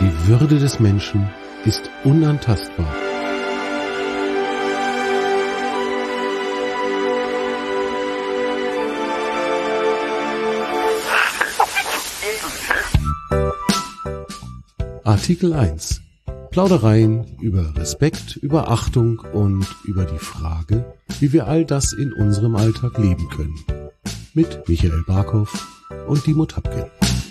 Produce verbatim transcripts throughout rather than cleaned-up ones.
Die Würde des Menschen ist unantastbar. Artikel eins. Plaudereien über Respekt, über Achtung und über die Frage, wie wir all das in unserem Alltag leben können. Mit Michael Barkow und Dimo Tapke.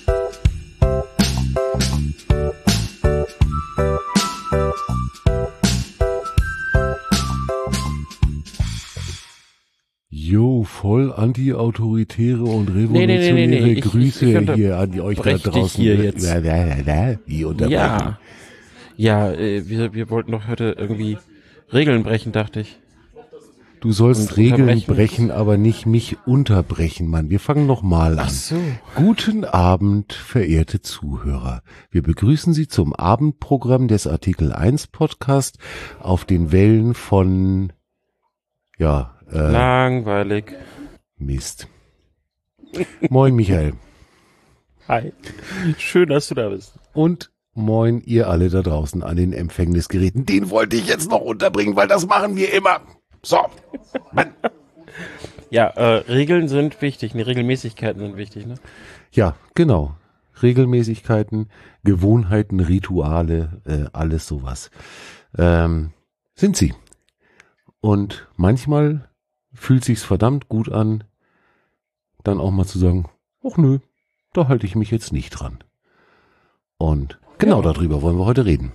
Jo, voll anti-autoritäre und revolutionäre nee, nee, nee, nee. Ich, Grüße ich, ich hier an die euch da draußen. Hier jetzt. Wie unterbrechen. Ja, ja äh, wir, wir wollten doch heute irgendwie Regeln brechen, dachte ich. Du sollst Und Regeln brechen, aber nicht mich unterbrechen, Mann. Wir fangen nochmal an. Ach so. Guten Abend, verehrte Zuhörer. Wir begrüßen Sie zum Abendprogramm des Artikel eins Podcast auf den Wellen von, ja, äh, langweilig. Mist. Moin, Michael. Hi. Schön, dass du da bist. Und moin, ihr alle da draußen an den Empfängnisgeräten. Den wollte ich jetzt noch unterbringen, weil das machen wir immer. So. Mann. Ja, äh, Regeln sind wichtig, ne, Regelmäßigkeiten sind wichtig, ne? Ja, genau. Regelmäßigkeiten, Gewohnheiten, Rituale, äh, alles sowas. Ähm, sind sie. Und manchmal fühlt sich's verdammt gut an, dann auch mal zu sagen, ach nö, da halte ich mich jetzt nicht dran. Und genau ja. Darüber wollen wir heute reden.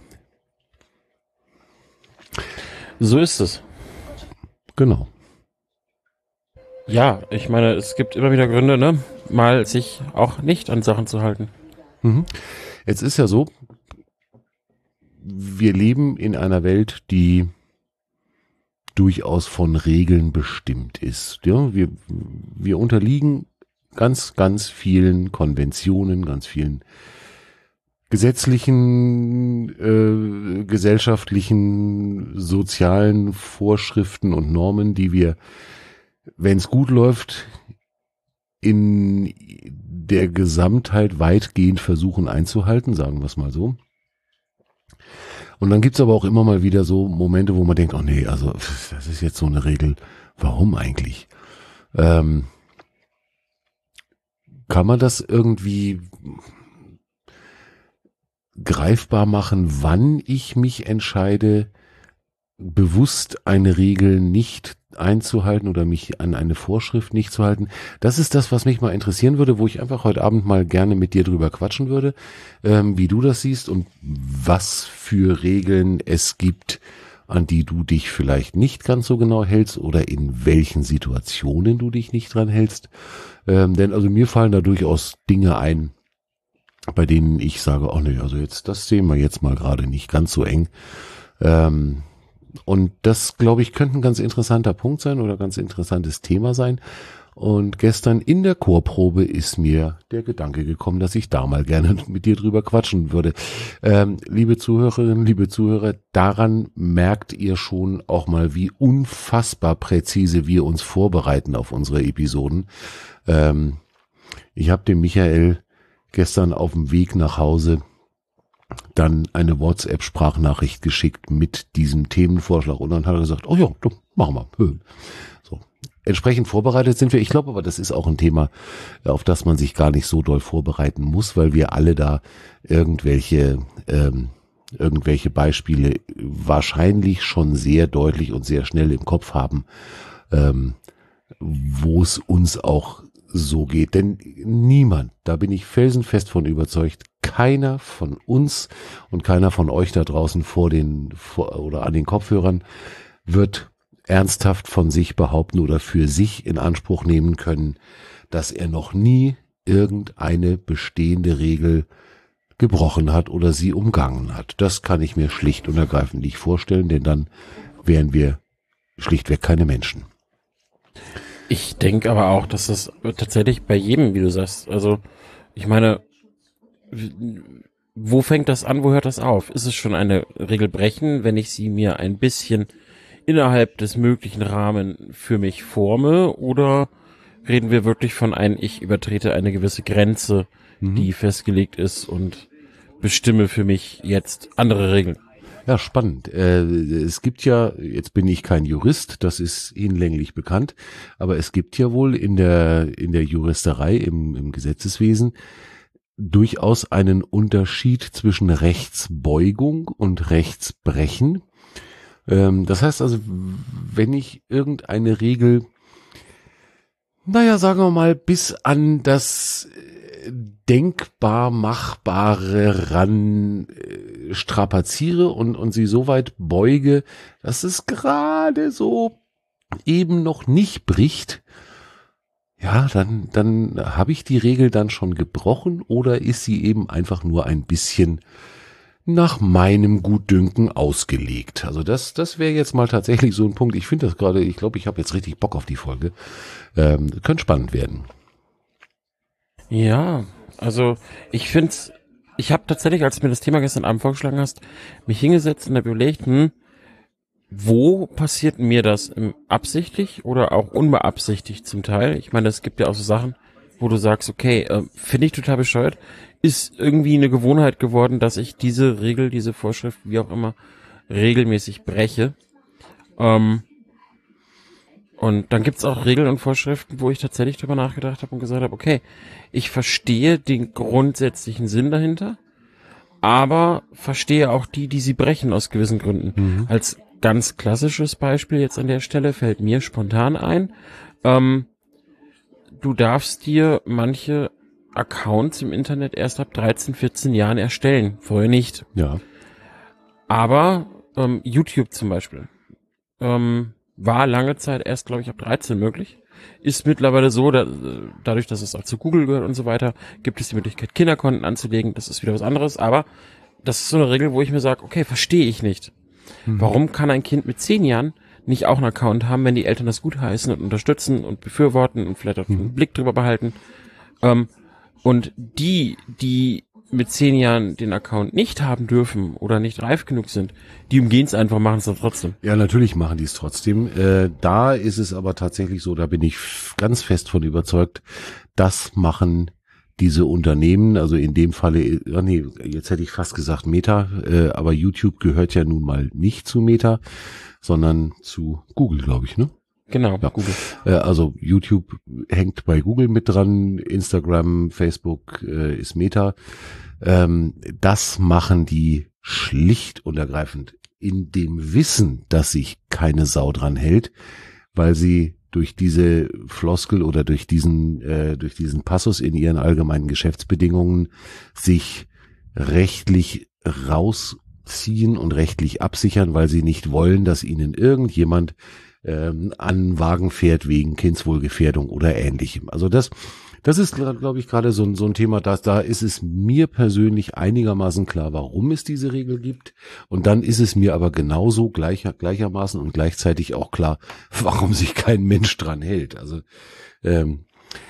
So ist es. Genau. Ja, ich meine, es gibt immer wieder Gründe, ne, mal sich auch nicht an Sachen zu halten. Mhm. Jetzt ist ja so, wir leben in einer Welt, die durchaus von Regeln bestimmt ist. Ja, wir, wir unterliegen ganz, ganz vielen Konventionen, ganz vielen gesetzlichen, äh, gesellschaftlichen, sozialen Vorschriften und Normen, die wir, wenn es gut läuft, in der Gesamtheit weitgehend versuchen einzuhalten, sagen wir es mal so. Und dann gibt's aber auch immer mal wieder so Momente, wo man denkt, oh nee, also das ist jetzt so eine Regel, warum eigentlich? Ähm, kann man das irgendwie greifbar machen, wann ich mich entscheide, bewusst eine Regel nicht einzuhalten oder mich an eine Vorschrift nicht zu halten? Das ist das, was mich mal interessieren würde, wo ich einfach heute Abend mal gerne mit dir drüber quatschen würde, ähm, wie du das siehst und was für Regeln es gibt, an die du dich vielleicht nicht ganz so genau hältst oder in welchen Situationen du dich nicht dran hältst. Ähm, denn also mir fallen da durchaus Dinge ein, bei denen ich sage, oh nee, also jetzt, das sehen wir jetzt mal gerade nicht ganz so eng. Ähm, und das, glaube ich, könnte ein ganz interessanter Punkt sein oder ganz interessantes Thema sein. Und gestern in der Chorprobe ist mir der Gedanke gekommen, dass ich da mal gerne mit dir drüber quatschen würde. Ähm, liebe Zuhörerinnen, liebe Zuhörer, daran merkt ihr schon auch mal, wie unfassbar präzise wir uns vorbereiten auf unsere Episoden. Ähm, ich habe dem Michael gestern auf dem Weg nach Hause dann eine WhatsApp-Sprachnachricht geschickt mit diesem Themenvorschlag und dann hat er gesagt, oh ja, du, machen wir. So. Entsprechend vorbereitet sind wir. Ich glaube aber, das ist auch ein Thema, auf das man sich gar nicht so doll vorbereiten muss, weil wir alle da irgendwelche, ähm, irgendwelche Beispiele wahrscheinlich schon sehr deutlich und sehr schnell im Kopf haben, ähm, wo es uns auch so geht. Denn niemand, da bin ich felsenfest von überzeugt, keiner von uns und keiner von euch da draußen vor den vor, oder an den Kopfhörern wird ernsthaft von sich behaupten oder für sich in Anspruch nehmen können, dass er noch nie irgendeine bestehende Regel gebrochen hat oder sie umgangen hat. Das kann ich mir schlicht und ergreifend nicht vorstellen, denn dann wären wir schlichtweg keine Menschen. Ich denke aber auch, dass das tatsächlich bei jedem, wie du sagst, also ich meine, wo fängt das an, wo hört das auf? Ist es schon eine Regel brechen, wenn ich sie mir ein bisschen innerhalb des möglichen Rahmen für mich forme, oder reden wir wirklich von einem, ich übertrete eine gewisse Grenze, mhm. die festgelegt ist und bestimme für mich jetzt andere Regeln. Ja, spannend. Äh, es gibt ja, jetzt bin ich kein Jurist, das ist hinlänglich bekannt, aber es gibt ja wohl in der in der Juristerei, im, im Gesetzeswesen durchaus einen Unterschied zwischen Rechtsbeugung und Rechtsbrechen. Ähm, das heißt also, wenn ich irgendeine Regel, naja, sagen wir mal, bis an das denkbar Machbare ran äh, strapaziere und, und sie so weit beuge, dass es gerade so eben noch nicht bricht, ja, dann, dann habe ich die Regel dann schon gebrochen oder ist sie eben einfach nur ein bisschen nach meinem Gutdünken ausgelegt. Also das, das wäre jetzt mal tatsächlich so ein Punkt. Ich finde das gerade, ich glaube, ich habe jetzt richtig Bock auf die Folge. Ähm, könnte spannend werden. Ja, also ich finde, ich habe tatsächlich, als du mir das Thema gestern Abend vorgeschlagen hast, mich hingesetzt und habe überlegt, hm, wo passiert mir das? Absichtlich oder auch unbeabsichtigt zum Teil? Ich meine, es gibt ja auch so Sachen, wo du sagst, okay, äh, finde ich total bescheuert, ist irgendwie eine Gewohnheit geworden, dass ich diese Regel, diese Vorschrift, wie auch immer, regelmäßig breche. Ähm, Und dann gibt's auch Regeln und Vorschriften, wo ich tatsächlich drüber nachgedacht habe und gesagt habe, okay, ich verstehe den grundsätzlichen Sinn dahinter, aber verstehe auch die, die sie brechen aus gewissen Gründen. Mhm. Als ganz klassisches Beispiel jetzt an der Stelle fällt mir spontan ein, ähm, du darfst dir manche Accounts im Internet erst ab dreizehn, vierzehn Jahren erstellen, vorher nicht. Ja. Aber ähm, YouTube zum Beispiel, ähm, war lange Zeit erst, glaube ich, ab dreizehn möglich. Ist mittlerweile so, da, dadurch, dass es auch zu Google gehört und so weiter, gibt es die Möglichkeit, Kinderkonten anzulegen. Das ist wieder was anderes. Aber das ist so eine Regel, wo ich mir sage, okay, verstehe ich nicht. Mhm. Warum kann ein Kind mit zehn Jahren nicht auch einen Account haben, wenn die Eltern das gutheißen und unterstützen und befürworten und vielleicht auch mhm. einen Blick drüber behalten? Ähm, und die, die mit zehn Jahren den Account nicht haben dürfen oder nicht reif genug sind, die umgehen es einfach, machen es dann trotzdem. Ja, natürlich machen die es trotzdem. Äh, da ist es aber tatsächlich so, da bin ich ganz fest von überzeugt, das machen diese Unternehmen, also in dem Falle, oh nee, jetzt hätte ich fast gesagt Meta, äh, aber YouTube gehört ja nun mal nicht zu Meta, sondern zu Google, glaube ich, ne? Genau, ja. Google. Äh, also YouTube hängt bei Google mit dran, Instagram, Facebook äh, ist Meta. Ähm, das machen die schlicht und ergreifend in dem Wissen, dass sich keine Sau dran hält, weil sie durch diese Floskel oder durch diesen äh, durch diesen Passus in ihren allgemeinen Geschäftsbedingungen sich rechtlich rausziehen und rechtlich absichern, weil sie nicht wollen, dass ihnen irgendjemand ähm, an Wagen fährt wegen Kindswohlgefährdung oder Ähnlichem. Also das Das ist, glaube ich, gerade so, so ein Thema, dass da ist es mir persönlich einigermaßen klar, warum es diese Regel gibt. Und dann ist es mir aber genauso gleicher, gleichermaßen und gleichzeitig auch klar, warum sich kein Mensch dran hält. Also ähm,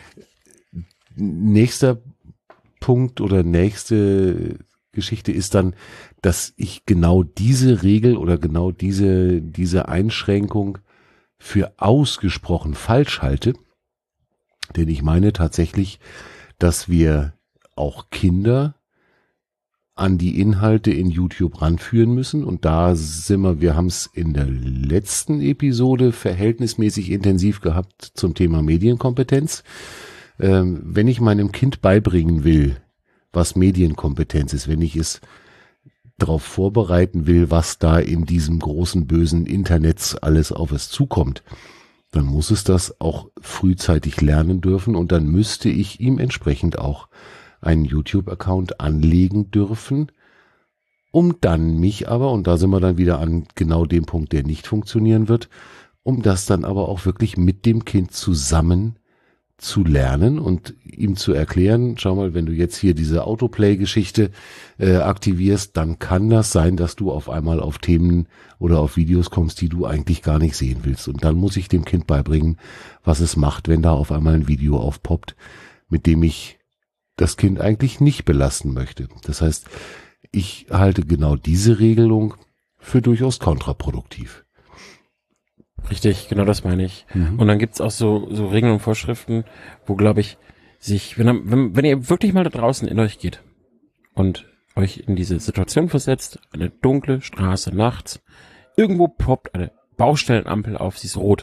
nächster Punkt oder nächste Geschichte ist dann, dass ich genau diese Regel oder genau diese, diese Einschränkung für ausgesprochen falsch halte. Denn ich meine tatsächlich, dass wir auch Kinder an die Inhalte in YouTube ranführen müssen. Und da sind wir, wir haben es in der letzten Episode verhältnismäßig intensiv gehabt zum Thema Medienkompetenz. Ähm, wenn ich meinem Kind beibringen will, was Medienkompetenz ist, wenn ich es darauf vorbereiten will, was da in diesem großen, bösen Internet alles auf es zukommt, dann muss es das auch frühzeitig lernen dürfen und dann müsste ich ihm entsprechend auch einen YouTube-Account anlegen dürfen, um dann mich aber, und da sind wir dann wieder an genau dem Punkt, der nicht funktionieren wird, um das dann aber auch wirklich mit dem Kind zusammen zu lernen und ihm zu erklären, schau mal, wenn du jetzt hier diese Autoplay-Geschichte äh, aktivierst, dann kann das sein, dass du auf einmal auf Themen oder auf Videos kommst, die du eigentlich gar nicht sehen willst. Und dann muss ich dem Kind beibringen, was es macht, wenn da auf einmal ein Video aufpoppt, mit dem ich das Kind eigentlich nicht belasten möchte. Das heißt, ich halte genau diese Regelung für durchaus kontraproduktiv. Richtig, genau das meine ich. Mhm. Und dann gibt's auch so so Regeln und Vorschriften, wo, glaube ich, sich, wenn, wenn, wenn ihr wirklich mal da draußen in euch geht und euch in diese Situation versetzt, eine dunkle Straße nachts, irgendwo poppt eine Baustellenampel auf, sie ist rot.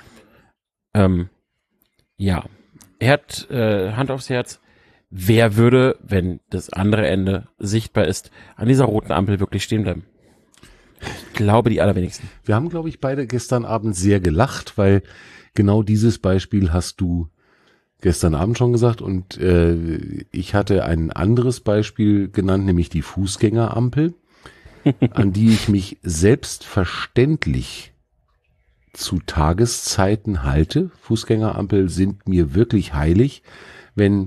Ähm, ja, er hat äh, Hand aufs Herz, wer würde, wenn das andere Ende sichtbar ist, an dieser roten Ampel wirklich stehen bleiben? Ich glaube, die allerwenigsten. Wir haben, glaube ich, beide gestern Abend sehr gelacht, weil genau dieses Beispiel hast du gestern Abend schon gesagt und äh, ich hatte ein anderes Beispiel genannt, nämlich die Fußgängerampel, an die ich mich selbstverständlich zu Tageszeiten halte. Fußgängerampel sind mir wirklich heilig, wenn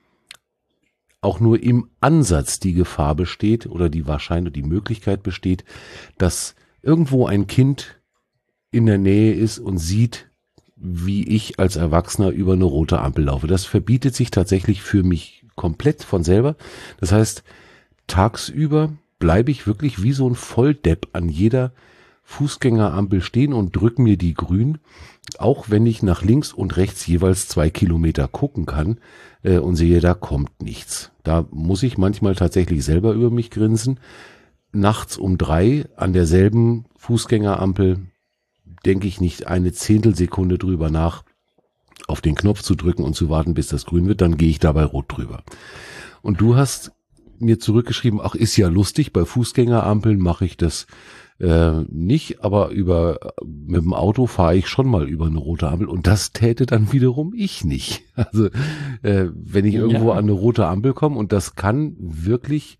auch nur im Ansatz die Gefahr besteht oder die Wahrscheinlich die Möglichkeit besteht, dass irgendwo ein Kind in der Nähe ist und sieht, wie ich als Erwachsener über eine rote Ampel laufe. Das verbietet sich tatsächlich für mich komplett von selber. Das heißt, tagsüber bleibe ich wirklich wie so ein Volldepp an jeder Fußgängerampel stehen und drücke mir die grün, auch wenn ich nach links und rechts jeweils zwei Kilometer gucken kann äh, und sehe, da kommt nichts. Da muss ich manchmal tatsächlich selber über mich grinsen. Nachts um drei an derselben Fußgängerampel denke ich nicht eine Zehntelsekunde drüber nach, auf den Knopf zu drücken und zu warten, bis das grün wird, dann gehe ich dabei rot drüber. Und du hast mir zurückgeschrieben, ach, ist ja lustig, bei Fußgängerampeln mache ich das äh, nicht, aber über mit dem Auto fahre ich schon mal über eine rote Ampel und das täte dann wiederum ich nicht. Also äh, wenn ich irgendwo Ja. an eine rote Ampel komme und das kann wirklich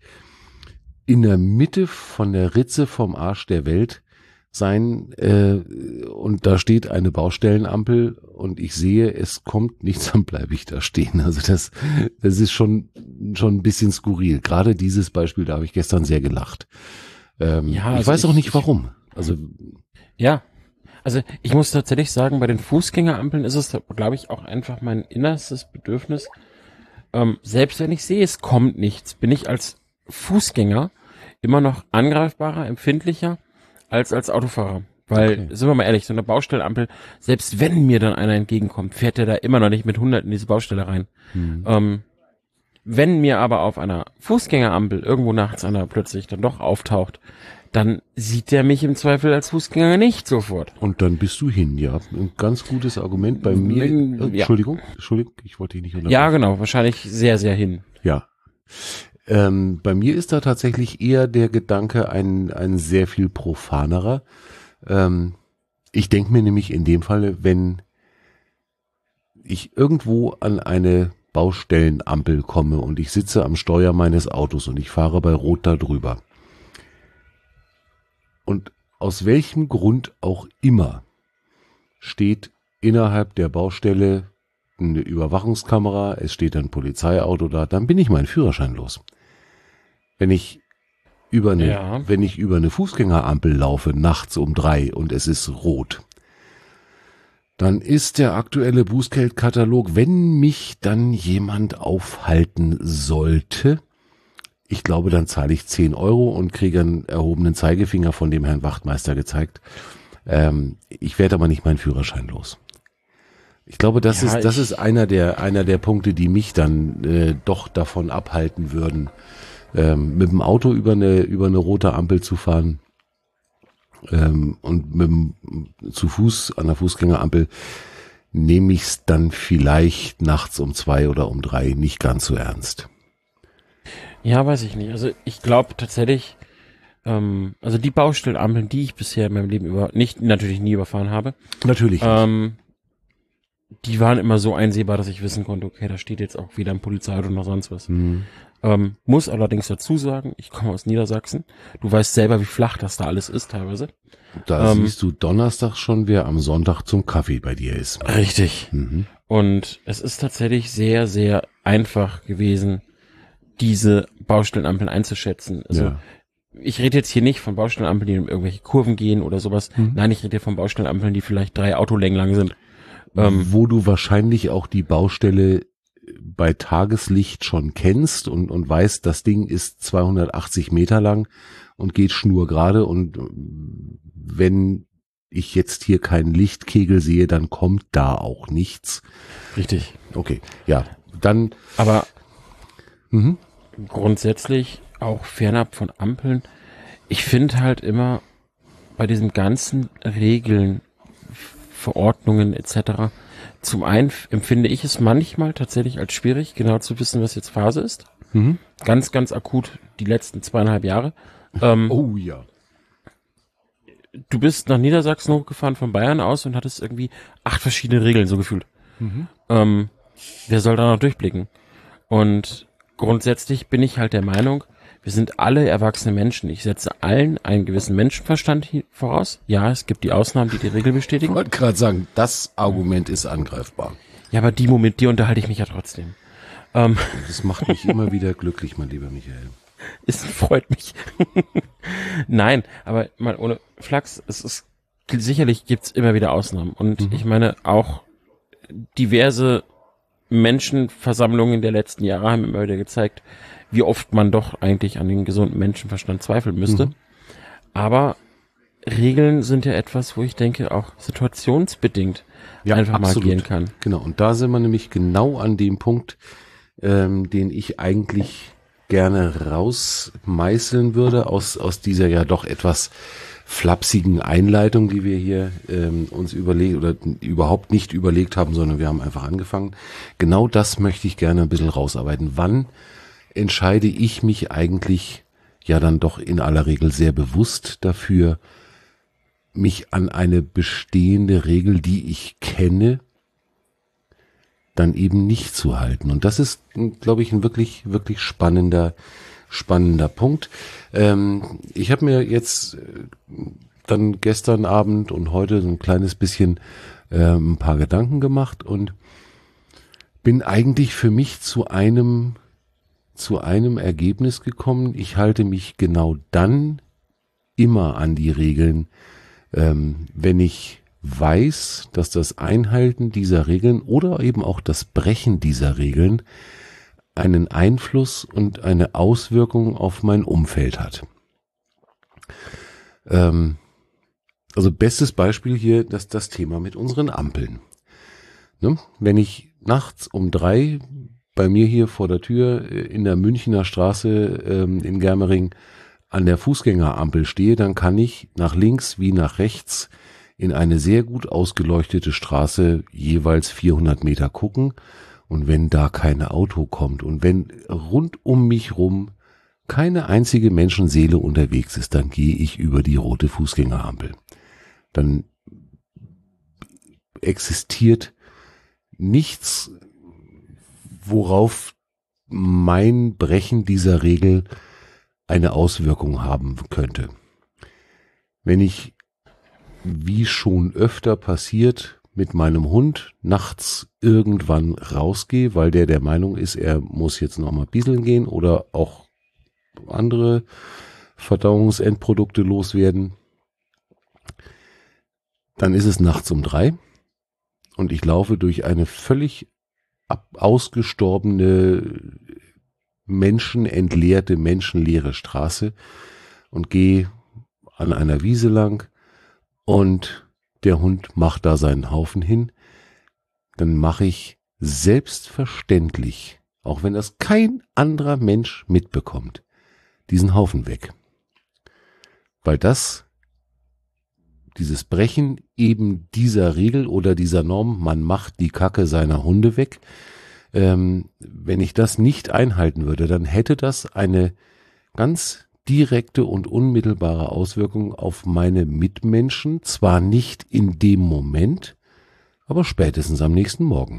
in der Mitte von der Ritze vom Arsch der Welt sein äh, und da steht eine Baustellenampel und ich sehe, es kommt nichts, dann bleibe ich da stehen. Also das, das ist schon schon ein bisschen skurril. Gerade dieses Beispiel, da habe ich gestern sehr gelacht. Ähm, Ja, ich also weiß auch ich- nicht ich- warum. Also Ja, also ich muss tatsächlich sagen, bei den Fußgängerampeln ist es, glaube ich, auch einfach mein innerstes Bedürfnis. Ähm, selbst wenn ich sehe, es kommt nichts, bin ich als Fußgänger immer noch angreifbarer, empfindlicher als als Autofahrer. Weil, Okay. sind wir mal ehrlich, so eine Baustellenampel, selbst wenn mir dann einer entgegenkommt, fährt der da immer noch nicht mit hundert in diese Baustelle rein. hm. Ähm, wenn mir aber auf einer Fußgängerampel irgendwo nachts einer plötzlich dann doch auftaucht, dann sieht der mich im Zweifel als Fußgänger nicht sofort. Und dann bist du hin, ja. Ein ganz gutes Argument bei mir. Mm, Äh, ja. Entschuldigung, Entschuldigung, ich wollte dich nicht unterbrechen. Ja, genau, wahrscheinlich sehr, sehr hin. Ja. Ähm, bei mir ist da tatsächlich eher der Gedanke ein, ein sehr viel profanerer. Ähm, ich denke mir nämlich in dem Falle, wenn ich irgendwo an eine Baustellenampel komme und ich sitze am Steuer meines Autos und ich fahre bei Rot da drüber. Und aus welchem Grund auch immer steht innerhalb der Baustelle eine Überwachungskamera, es steht ein Polizeiauto da, dann bin ich meinen Führerschein los. Wenn ich über eine, Ja. wenn ich über eine Fußgängerampel laufe, nachts um drei und es ist rot, dann ist der aktuelle Bußgeldkatalog, wenn mich dann jemand aufhalten sollte, ich glaube, dann zahle ich zehn Euro und kriege einen erhobenen Zeigefinger von dem Herrn Wachtmeister gezeigt. Ähm, ich werde aber nicht meinen Führerschein los. Ich glaube, das Ja, ist das ich- ist einer der einer der Punkte, die mich dann äh, doch davon abhalten würden, ähm, mit dem Auto über eine über eine rote Ampel zu fahren ähm, und mit dem, zu Fuß an der Fußgängerampel nehme ich es dann vielleicht nachts um zwei oder um drei nicht ganz so ernst. Ja, weiß ich nicht. Also ich glaube tatsächlich, ähm, also die Baustellenampeln, die ich bisher in meinem Leben über, nicht, natürlich nie überfahren habe, Natürlich nicht. ähm, die waren immer so einsehbar, dass ich wissen konnte, okay, da steht jetzt auch wieder ein Polizeiauto oder sonst was. Hm. Ähm, muss allerdings dazu sagen, ich komme aus Niedersachsen. Du weißt selber, wie flach das da alles ist teilweise. Da ähm, siehst du Donnerstag schon, wer am Sonntag zum Kaffee bei dir ist. Richtig. Mhm. Und es ist tatsächlich sehr, sehr einfach gewesen, diese Baustellenampeln einzuschätzen. Also Ja. ich rede jetzt hier nicht von Baustellenampeln, die in irgendwelche Kurven gehen oder sowas. Mhm. Nein, ich rede hier von Baustellenampeln, die vielleicht drei Autolängen lang sind. Ähm, Wo du wahrscheinlich auch die Baustelle bei Tageslicht schon kennst und, und weißt, das Ding ist zweihundertachtzig Meter lang und geht schnurgerade und wenn ich jetzt hier keinen Lichtkegel sehe, dann kommt da auch nichts. richtig. Okay, ja, dann Aber mhm. grundsätzlich auch fernab von Ampeln. Ich finde halt immer bei diesen ganzen Regeln, Verordnungen et cetera. Zum einen empfinde ich es manchmal tatsächlich als schwierig, genau zu wissen, was jetzt Phase ist. Mhm. Ganz, ganz akut die letzten zweieinhalb Jahre. Ähm, Oh ja. Du bist nach Niedersachsen hochgefahren von Bayern aus und hattest irgendwie acht verschiedene Regeln, so gefühlt. Mhm. Ähm, wer soll da noch durchblicken? Und grundsätzlich bin ich halt der Meinung, wir sind alle erwachsene Menschen. Ich setze allen einen gewissen Menschenverstand voraus. Ja, es gibt die Ausnahmen, die die Regel bestätigen. Ich wollte gerade sagen, das Argument ist angreifbar. Ja, aber die Moment, die unterhalte ich mich ja trotzdem. Ähm, Das macht mich immer wieder glücklich, mein lieber Michael. Es freut mich. Nein, aber mal ohne Flachs, es ist sicherlich gibt's immer wieder Ausnahmen. Und Mhm. ich meine, auch diverse Menschenversammlungen der letzten Jahre haben immer wieder gezeigt, wie oft man doch eigentlich an den gesunden Menschenverstand zweifeln müsste. Mhm. Aber Regeln sind ja etwas, wo ich denke, auch situationsbedingt Ja, einfach absolut. mal gehen kann. Genau, und da sind wir nämlich genau an dem Punkt, ähm, den ich eigentlich gerne rausmeißeln würde aus, aus dieser ja doch etwas flapsigen Einleitung, die wir hier ähm, uns überlegt oder überhaupt nicht überlegt haben, sondern wir haben einfach angefangen. Genau das möchte ich gerne ein bisschen rausarbeiten. Wann entscheide ich mich eigentlich ja dann doch in aller Regel sehr bewusst dafür, mich an eine bestehende Regel, die ich kenne, dann eben nicht zu halten. Und das ist, glaube ich, ein wirklich, wirklich spannender, spannender Punkt. Ähm, ich habe mir jetzt dann gestern Abend und heute so ein kleines bisschen äh, ein paar Gedanken gemacht und bin eigentlich für mich zu einem, zu einem Ergebnis gekommen. Ich halte mich genau dann immer an die Regeln, ähm, wenn ich weiß, dass das Einhalten dieser Regeln oder eben auch das Brechen dieser Regeln einen Einfluss und eine Auswirkung auf mein Umfeld hat. Ähm, also bestes Beispiel hier, dass das Thema mit unseren Ampeln. Ne? Wenn ich nachts um drei bei mir hier vor der Tür in der Münchner Straße ähm, in Germering an der Fußgängerampel stehe, dann kann ich nach links wie nach rechts in eine sehr gut ausgeleuchtete Straße jeweils vierhundert Meter gucken. Und wenn da kein Auto kommt und wenn rund um mich rum keine einzige Menschenseele unterwegs ist, dann gehe ich über die rote Fußgängerampel. Dann existiert nichts, worauf mein Brechen dieser Regel eine Auswirkung haben könnte. Wenn ich, wie schon öfter passiert, mit meinem Hund nachts irgendwann rausgehe, weil der der Meinung ist, er muss jetzt noch mal bieseln gehen oder auch andere Verdauungsendprodukte loswerden, dann ist es nachts um drei und ich laufe durch eine völlig ab, ausgestorbene, menschenentleerte, menschenleere Straße und gehe an einer Wiese lang und der Hund macht da seinen Haufen hin, dann mache ich selbstverständlich, auch wenn das kein anderer Mensch mitbekommt, diesen Haufen weg. Weil das, dieses Brechen eben dieser Regel oder dieser Norm, man macht die Kacke seiner Hunde weg, ähm, wenn ich das nicht einhalten würde, dann hätte das eine ganz direkte und unmittelbare Auswirkung auf meine Mitmenschen, zwar nicht in dem Moment, aber spätestens am nächsten Morgen.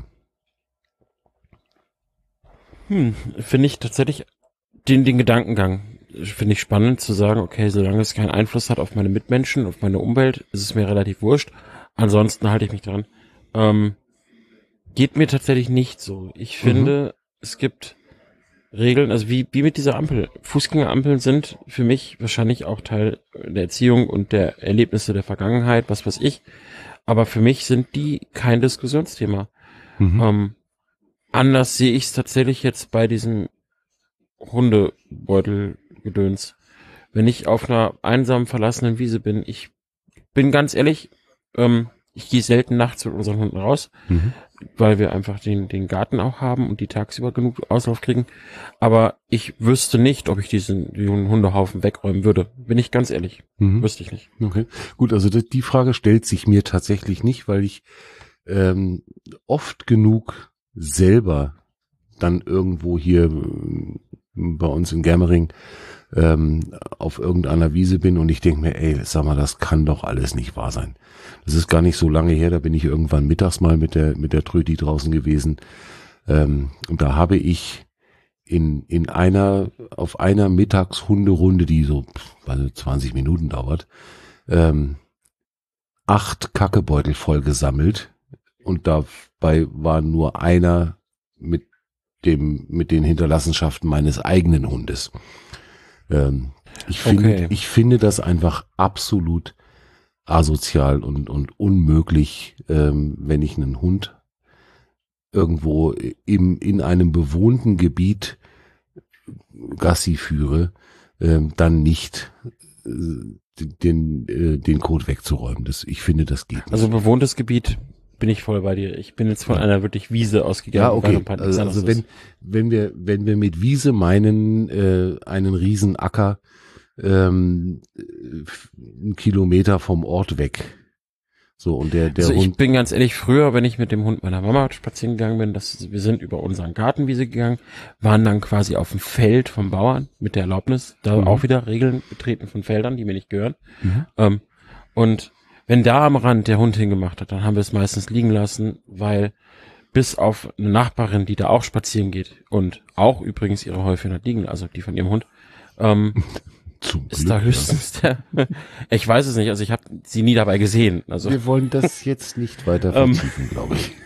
Hm, finde ich tatsächlich den, den Gedankengang, finde ich spannend zu sagen, okay, solange es keinen Einfluss hat auf meine Mitmenschen, auf meine Umwelt, ist es mir relativ wurscht. Ansonsten halte ich mich dran. Ähm, geht mir tatsächlich nicht so. Ich finde, mhm. es gibt Regeln, also wie, wie mit dieser Ampel. Fußgängerampeln sind für mich wahrscheinlich auch Teil der Erziehung und der Erlebnisse der Vergangenheit, was weiß ich. Aber für mich sind die kein Diskussionsthema. Mhm. Ähm, anders sehe ich es tatsächlich jetzt bei diesem Hundebeutelgedöns. Wenn ich auf einer einsam verlassenen Wiese bin, ich bin ganz ehrlich, ähm, ich gehe selten nachts mit unseren Hunden raus. Mhm. weil wir einfach den, den Garten auch haben und die tagsüber genug Auslauf kriegen. Aber ich wüsste nicht, ob ich diesen, diesen Hundehaufen wegräumen würde. Bin ich ganz ehrlich. Mhm. Wüsste ich nicht. Okay, gut, also das, die Frage stellt sich mir tatsächlich nicht, weil ich ähm, oft genug selber dann irgendwo hier äh, bei uns in Germering ähm, auf irgendeiner Wiese bin und ich denke mir, ey, sag mal, das kann doch alles nicht wahr sein. Das ist gar nicht so lange her, da bin ich irgendwann mittags mal mit der mit der Tröti draußen gewesen ähm, und da habe ich in in einer auf einer Mittagshunderunde, die so also zwanzig Minuten dauert, ähm, acht Kackebeutel voll gesammelt und dabei war nur einer mit dem mit den Hinterlassenschaften meines eigenen Hundes. Ähm, ich finde, Okay. ich finde das einfach absolut asozial und und unmöglich, ähm, wenn ich einen Hund irgendwo im in einem bewohnten Gebiet Gassi führe, ähm, dann nicht äh, den äh, den Kot wegzuräumen. Das, ich finde, das geht nicht. Also bewohntes Gebiet bin ich voll bei dir. Ich bin jetzt von Ja. einer wirklich Wiese ausgegangen. Ja, weil okay. ein paar Also, nichts also anderes wenn wenn wir wenn wir mit Wiese meinen äh, einen riesen Acker ähm, einen Kilometer vom Ort weg. So und der der Also ich Hund. bin ganz ehrlich, früher, wenn ich mit dem Hund meiner Mama spazieren gegangen bin, das, wir sind über unseren Gartenwiese gegangen, waren dann quasi auf dem Feld vom Bauern mit der Erlaubnis, da Mhm. auch wieder Regeln betreten von Feldern, die mir nicht gehören. Mhm. Ähm, und wenn da am Rand der Hund hingemacht hat, dann haben wir es meistens liegen lassen, weil bis auf eine Nachbarin, die da auch spazieren geht und auch übrigens ihre Häufchen hat liegen, also die von ihrem Hund, ähm, Zum ist da Glück, höchstens der, ich weiß es nicht, also ich habe sie nie dabei gesehen, also ja. Wir wollen das jetzt nicht weiter Ähm. vertiefen, glaube ich.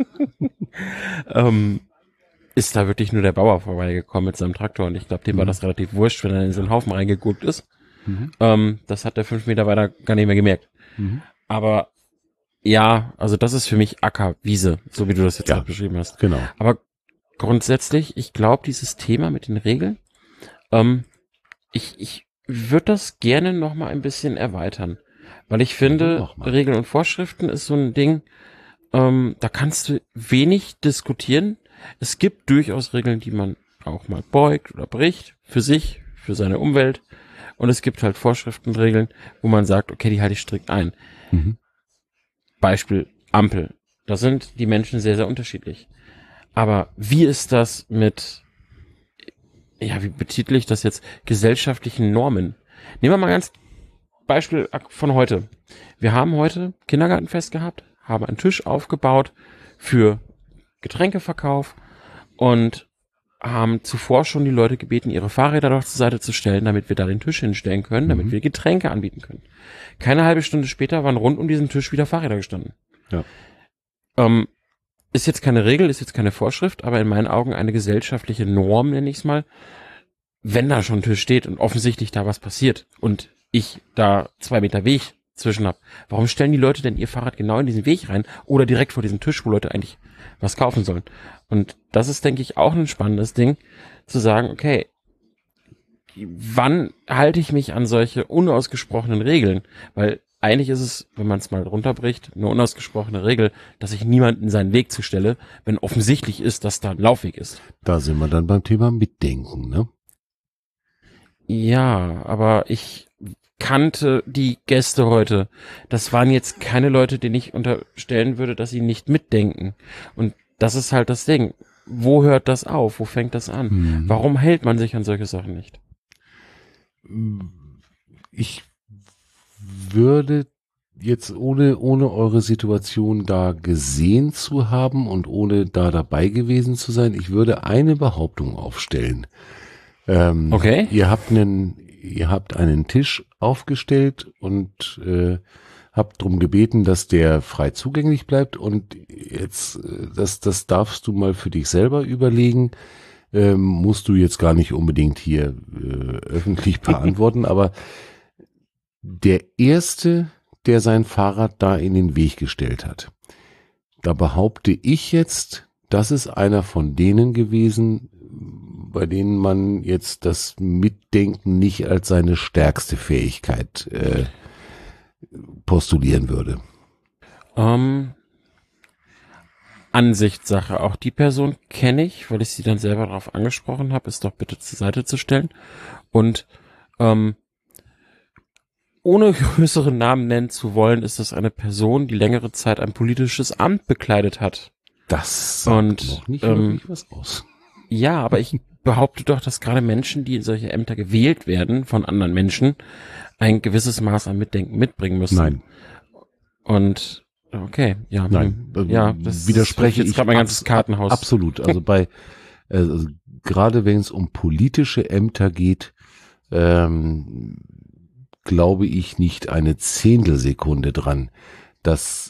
ähm, ist da wirklich nur der Bauer vorbeigekommen mit seinem Traktor und ich glaube, dem war Mhm. das relativ wurscht, wenn er in so einen Haufen reingeguckt ist. Mhm. Ähm, das hat er fünf Meter weiter gar nicht mehr gemerkt. Mhm. Aber ja, also das ist für mich Ackerwiese, so wie du das jetzt Ja. auch beschrieben hast. Genau. Aber grundsätzlich, ich glaube, dieses Thema mit den Regeln, ähm, ich, ich würde das gerne noch mal ein bisschen erweitern, weil ich finde, mach mal. Regeln und Vorschriften ist so ein Ding, ähm, da kannst du wenig diskutieren. Es gibt durchaus Regeln, die man auch mal beugt oder bricht, für sich, für seine Umwelt. Und es gibt halt Vorschriften, Regeln, wo man sagt, okay, die halte ich strikt ein. Mhm. Beispiel Ampel. Da sind die Menschen sehr, sehr unterschiedlich. Aber wie ist das mit, ja, wie betitle ich das jetzt, gesellschaftlichen Normen? Nehmen wir mal ganz Beispiel von heute. Wir haben heute Kindergartenfest gehabt, haben einen Tisch aufgebaut für Getränkeverkauf und haben zuvor schon die Leute gebeten, ihre Fahrräder doch zur Seite zu stellen, damit wir da den Tisch hinstellen können, damit Mhm. wir Getränke anbieten können. Keine halbe Stunde später waren rund um diesen Tisch wieder Fahrräder gestanden. Ja. Ähm, ist jetzt keine Regel, ist jetzt keine Vorschrift, aber in meinen Augen eine gesellschaftliche Norm, nenne ich es mal. Wenn da schon ein Tisch steht und offensichtlich da was passiert und ich da zwei Meter Weg zwischen habe, warum stellen die Leute denn ihr Fahrrad genau in diesen Weg rein oder direkt vor diesem Tisch, wo Leute eigentlich was kaufen sollen? Und das ist, denke ich, auch ein spannendes Ding, zu sagen, okay, wann halte ich mich an solche unausgesprochenen Regeln? Weil eigentlich ist es, wenn man es mal runterbricht, eine unausgesprochene Regel, dass ich niemanden seinen Weg zustelle, wenn offensichtlich ist, dass da ein Laufweg ist. Da sind wir dann beim Thema Mitdenken, ne? Ja, aber ich kannte die Gäste heute. Das waren jetzt keine Leute, denen ich unterstellen würde, dass sie nicht mitdenken. Und das ist halt das Ding. Wo hört das auf? Wo fängt das an? Hm. Warum hält man sich an solche Sachen nicht? Ich würde jetzt ohne, ohne eure Situation da gesehen zu haben und ohne da dabei gewesen zu sein, ich würde eine Behauptung aufstellen. Ähm, Okay. Ihr habt einen, ihr habt einen Tisch aufgestellt und äh, habt drum gebeten, dass der frei zugänglich bleibt und jetzt, äh, das, das darfst du mal für dich selber überlegen. Ähm, musst du jetzt gar nicht unbedingt hier äh, öffentlich beantworten, aber der Erste, der sein Fahrrad da in den Weg gestellt hat, da behaupte ich jetzt, das ist einer von denen gewesen, bei denen man jetzt das Mitdenken nicht als seine stärkste Fähigkeit äh, postulieren würde. Ähm, Ansichtssache. Auch die Person kenne ich, weil ich sie dann selber darauf angesprochen habe, es doch bitte zur Seite zu stellen. Und ähm, ohne größeren Namen nennen zu wollen, ist das eine Person, die längere Zeit ein politisches Amt bekleidet hat. Das sagt Und, noch nicht ähm, wirklich was aus. Ja, aber ich behaupte doch, dass gerade Menschen, die in solche Ämter gewählt werden von anderen Menschen, ein gewisses Maß an Mitdenken mitbringen müssen. Nein. Und okay, ja, Nein, hm, ja, das widerspreche ist jetzt gerade mein ganzes abs- Kartenhaus. Absolut. Also bei, also gerade wenn es um politische Ämter geht, ähm, glaube ich nicht eine Zehntelsekunde dran, dass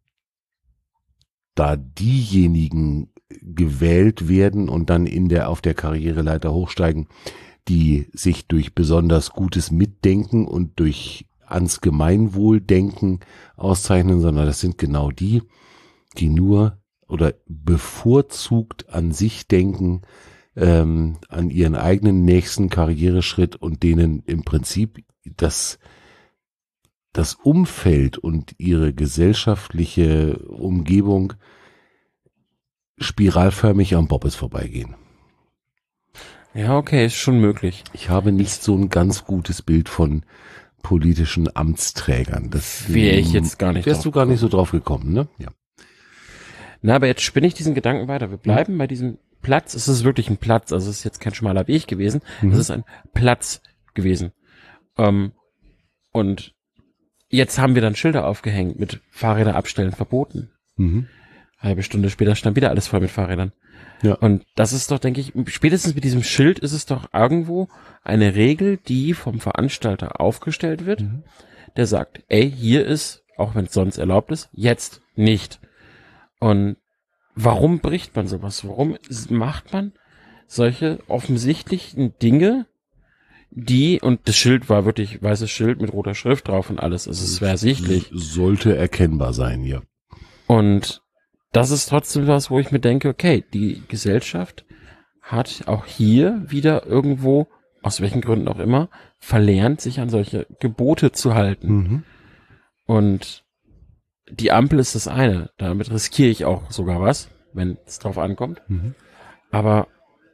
da diejenigen gewählt werden und dann in der, auf der Karriereleiter hochsteigen, die sich durch besonders gutes Mitdenken und durch ans Gemeinwohl denken auszeichnen, sondern das sind genau die, die nur oder bevorzugt an sich denken, ähm, an ihren eigenen nächsten Karriereschritt und denen im Prinzip das, das Umfeld und ihre gesellschaftliche Umgebung spiralförmig am Bobbes vorbeigehen. Ja, okay, ist schon möglich. Ich habe nicht so ein ganz gutes Bild von politischen Amtsträgern. Das Wäre ich jetzt gar nicht Wärst drauf du gar nicht so drauf gekommen, ne? Ja. Na, aber jetzt spinne ich diesen Gedanken weiter. Wir bleiben mhm. bei diesem Platz. Es ist wirklich ein Platz. Also es ist jetzt kein schmaler Weg gewesen. Mhm. Es ist ein Platz gewesen. Ähm, und jetzt haben wir dann Schilder aufgehängt mit Fahrräder abstellen verboten. Mhm. Halbe Stunde später stand wieder alles voll mit Fahrrädern. Ja. Und das ist doch, denke ich, spätestens mit diesem Schild ist es doch irgendwo eine Regel, die vom Veranstalter aufgestellt wird, mhm. der sagt, ey, hier ist, auch wenn es sonst erlaubt ist, jetzt nicht. Und warum bricht man sowas? Warum macht man solche offensichtlichen Dinge, die, und das Schild war wirklich weißes Schild mit roter Schrift drauf und alles, also es wäre ersichtlich. Sollte erkennbar sein, ja. Und das ist trotzdem was, wo ich mir denke, okay, die Gesellschaft hat auch hier wieder irgendwo, aus welchen Gründen auch immer, verlernt, sich an solche Gebote zu halten. Mhm. Und die Ampel ist das eine. Damit riskiere ich auch sogar was, wenn es drauf ankommt. Mhm. Aber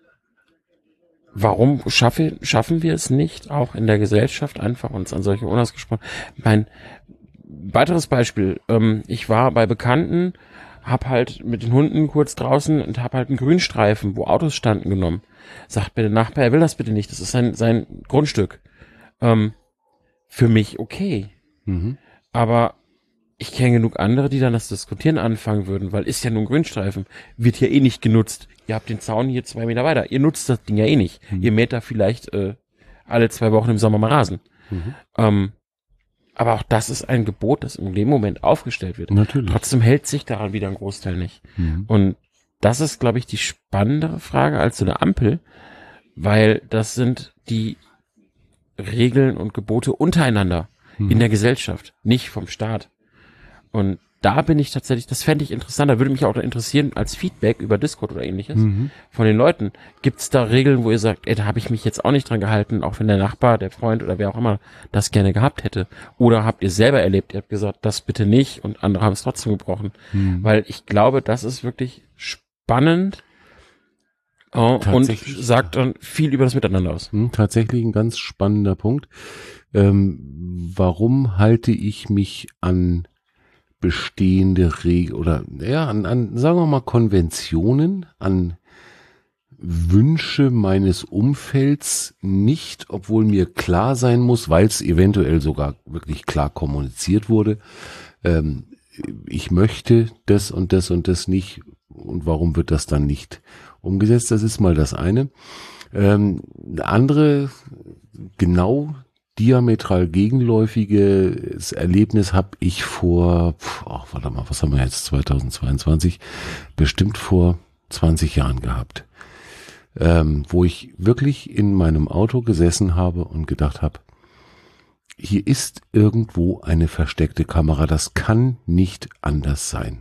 warum schaffe, schaffen wir es nicht, auch in der Gesellschaft einfach uns an solche unausgesprochen... Mein weiteres Beispiel, ähm, ich war bei Bekannten, hab halt mit den Hunden kurz draußen und hab halt einen Grünstreifen, wo Autos standen, genommen. Sagt mir der Nachbar, er will das bitte nicht, das ist sein, sein Grundstück. Ähm, für mich okay. Mhm. Aber ich kenne genug andere, die dann das Diskutieren anfangen würden, weil ist ja nur ein Grünstreifen, wird hier eh nicht genutzt. Ihr habt den Zaun hier zwei Meter weiter, ihr nutzt das Ding ja eh nicht. Mhm. Ihr mäht da vielleicht äh, alle zwei Wochen im Sommer mal Rasen. Mhm. Ähm, aber auch das ist ein Gebot, das in dem Moment aufgestellt wird. Natürlich. Trotzdem hält sich daran wieder ein Großteil nicht. Mhm. Und das ist, glaube ich, die spannendere Frage als so eine Ampel, weil das sind die Regeln und Gebote untereinander mhm. in der Gesellschaft, nicht vom Staat. Und da bin ich tatsächlich, das fände ich interessant, da würde mich auch interessieren als Feedback über Discord oder ähnliches mhm. von den Leuten. Gibt es da Regeln, wo ihr sagt, ey, da habe ich mich jetzt auch nicht dran gehalten, auch wenn der Nachbar, der Freund oder wer auch immer das gerne gehabt hätte? Oder habt ihr selber erlebt, ihr habt gesagt, das bitte nicht und andere haben es trotzdem gebrochen? Mhm. Weil ich glaube, das ist wirklich spannend uh, und sagt dann viel über das Miteinander aus. Mhm, tatsächlich ein ganz spannender Punkt. Ähm, warum halte ich mich an bestehende Regeln oder ja, an, an, sagen wir mal, Konventionen, an Wünsche meines Umfelds nicht, obwohl mir klar sein muss, weil es eventuell sogar wirklich klar kommuniziert wurde, ähm, ich möchte das und das und das nicht und warum wird das dann nicht umgesetzt? Das ist mal das eine. Ähm, andere, genau diametral gegenläufiges Erlebnis habe ich vor, ach, warte mal, was haben wir jetzt, zweitausendzweiundzwanzig, bestimmt vor zwanzig Jahren gehabt, ähm, wo ich wirklich in meinem Auto gesessen habe und gedacht habe, hier ist irgendwo eine versteckte Kamera, das kann nicht anders sein.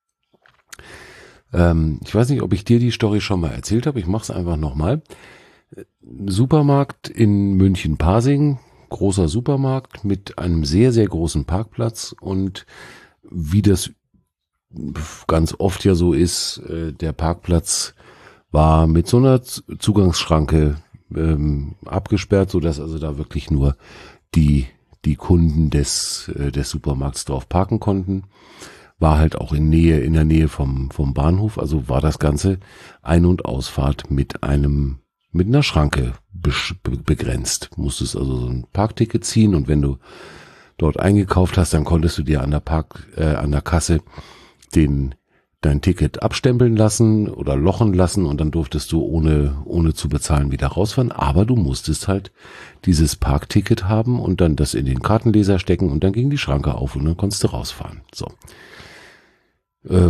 Ähm, ich weiß nicht, ob ich dir die Story schon mal erzählt habe, ich mache es einfach nochmal. Supermarkt in München-Pasing, großer Supermarkt mit einem sehr, sehr großen Parkplatz und wie das ganz oft ja so ist, äh, der Parkplatz war mit so einer Z- Zugangsschranke ähm, abgesperrt, so dass also da wirklich nur die die Kunden des äh, des Supermarkts drauf parken konnten. War halt auch in Nähe in der Nähe vom vom Bahnhof, also war das Ganze Ein- und Ausfahrt mit einem mit einer Schranke besch- be- begrenzt. Musstest also so ein Parkticket ziehen und wenn du dort eingekauft hast, dann konntest du dir an der Park äh, an der Kasse den dein Ticket abstempeln lassen oder lochen lassen und dann durftest du ohne ohne zu bezahlen wieder rausfahren, aber du musstest halt dieses Parkticket haben und dann das in den Kartenleser stecken und dann ging die Schranke auf und dann konntest du rausfahren. So. Äh,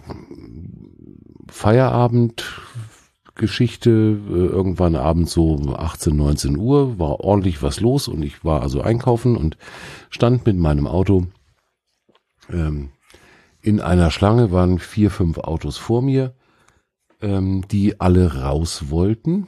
Feierabend Geschichte, äh, irgendwann abends so achtzehn, neunzehn Uhr, war ordentlich was los und ich war also einkaufen und stand mit meinem Auto ähm, in einer Schlange, waren vier, fünf Autos vor mir, ähm, die alle raus wollten.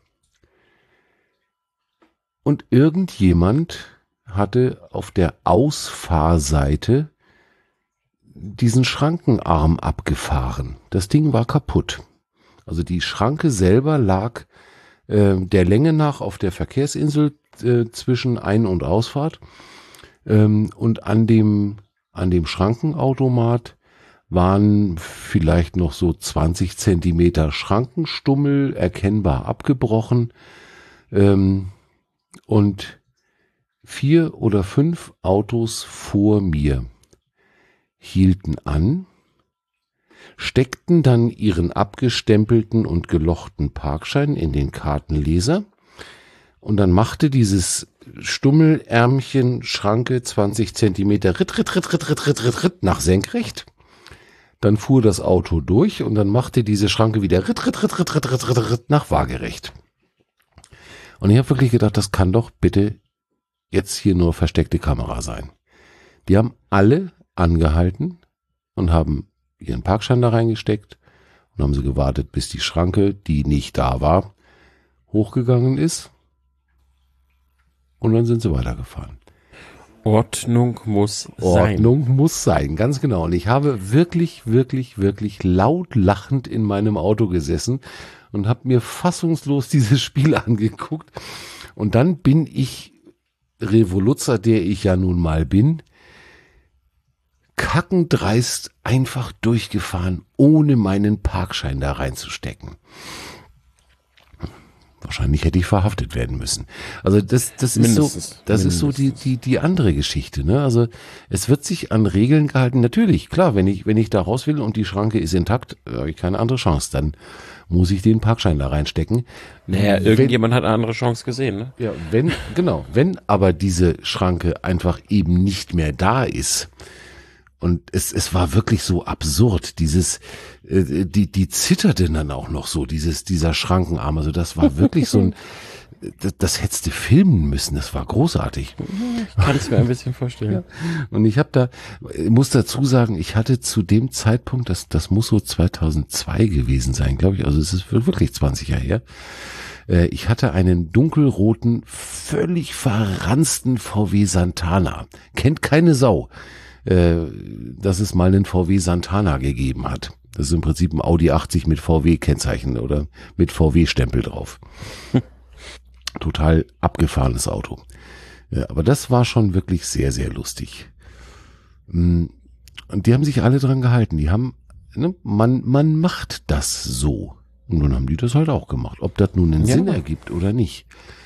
Und irgendjemand hatte auf der Ausfahrseite diesen Schrankenarm abgefahren. Das Ding war kaputt. Also die Schranke selber lag äh, der Länge nach auf der Verkehrsinsel äh, zwischen Ein- und Ausfahrt. Ähm, und an dem, an dem Schrankenautomat waren vielleicht noch so zwanzig Zentimeter Schrankenstummel, erkennbar abgebrochen. Ähm, und vier oder fünf Autos vor mir hielten an, steckten dann ihren abgestempelten und gelochten Parkschein in den Kartenleser und dann machte dieses Stummelärmchen Schranke zwanzig Zentimeter Ritt, Ritt, Ritt, Ritt, Ritt, Ritt, Ritt, Ritt nach senkrecht. Dann fuhr das Auto durch und dann machte diese Schranke wieder Ritt, Ritt, Ritt, Ritt, Ritt, Ritt, Ritt, Ritt nach waagerecht. Und ich habe wirklich gedacht, das kann doch bitte jetzt hier nur versteckte Kamera sein. Die haben alle angehalten und haben ihren Parkschein da reingesteckt und haben sie gewartet, bis die Schranke, die nicht da war, hochgegangen ist. Und dann sind sie weitergefahren. Ordnung muss sein. Ordnung muss sein, ganz genau. Und ich habe wirklich, wirklich, wirklich laut lachend in meinem Auto gesessen und habe mir fassungslos dieses Spiel angeguckt. Und dann bin ich, Revoluzzer, der ich ja nun mal bin, kackendreist einfach durchgefahren, ohne meinen Parkschein da reinzustecken. Wahrscheinlich hätte ich verhaftet werden müssen. Also das, das ist so, das ist so die, die, die andere Geschichte, ne? Also es wird sich an Regeln gehalten. Natürlich, klar, wenn ich, wenn ich da raus will und die Schranke ist intakt, habe ich keine andere Chance. Dann muss ich den Parkschein da reinstecken. Naja, irgendjemand wenn, hat eine andere Chance gesehen, ne? Ja, wenn, genau, wenn aber diese Schranke einfach eben nicht mehr da ist, und es, es war wirklich so absurd, dieses, äh, die, die zitterten dann auch noch so, dieses, dieser Schrankenarm, also das war wirklich so ein, das, das hättest du filmen müssen, das war großartig. Ich kann es mir ein bisschen vorstellen. Ja. Und ich habe da, ich muss dazu sagen, ich hatte zu dem Zeitpunkt, das, das muss so zweitausendzwei gewesen sein, glaube ich, also es ist wirklich zwanzig Jahre her, äh, ich hatte einen dunkelroten, völlig verransten V W Santana, kennt keine Sau, dass es mal einen V W Santana gegeben hat. Das ist im Prinzip ein Audi achtzig mit V W-Kennzeichen oder mit V W-Stempel drauf. Total abgefahrenes Auto. Ja, aber das war schon wirklich sehr, sehr lustig. Und die haben sich alle dran gehalten. Die haben, ne, man, man macht das so. Und dann haben die das halt auch gemacht. Ob das nun einen ja. Sinn ergibt oder nicht.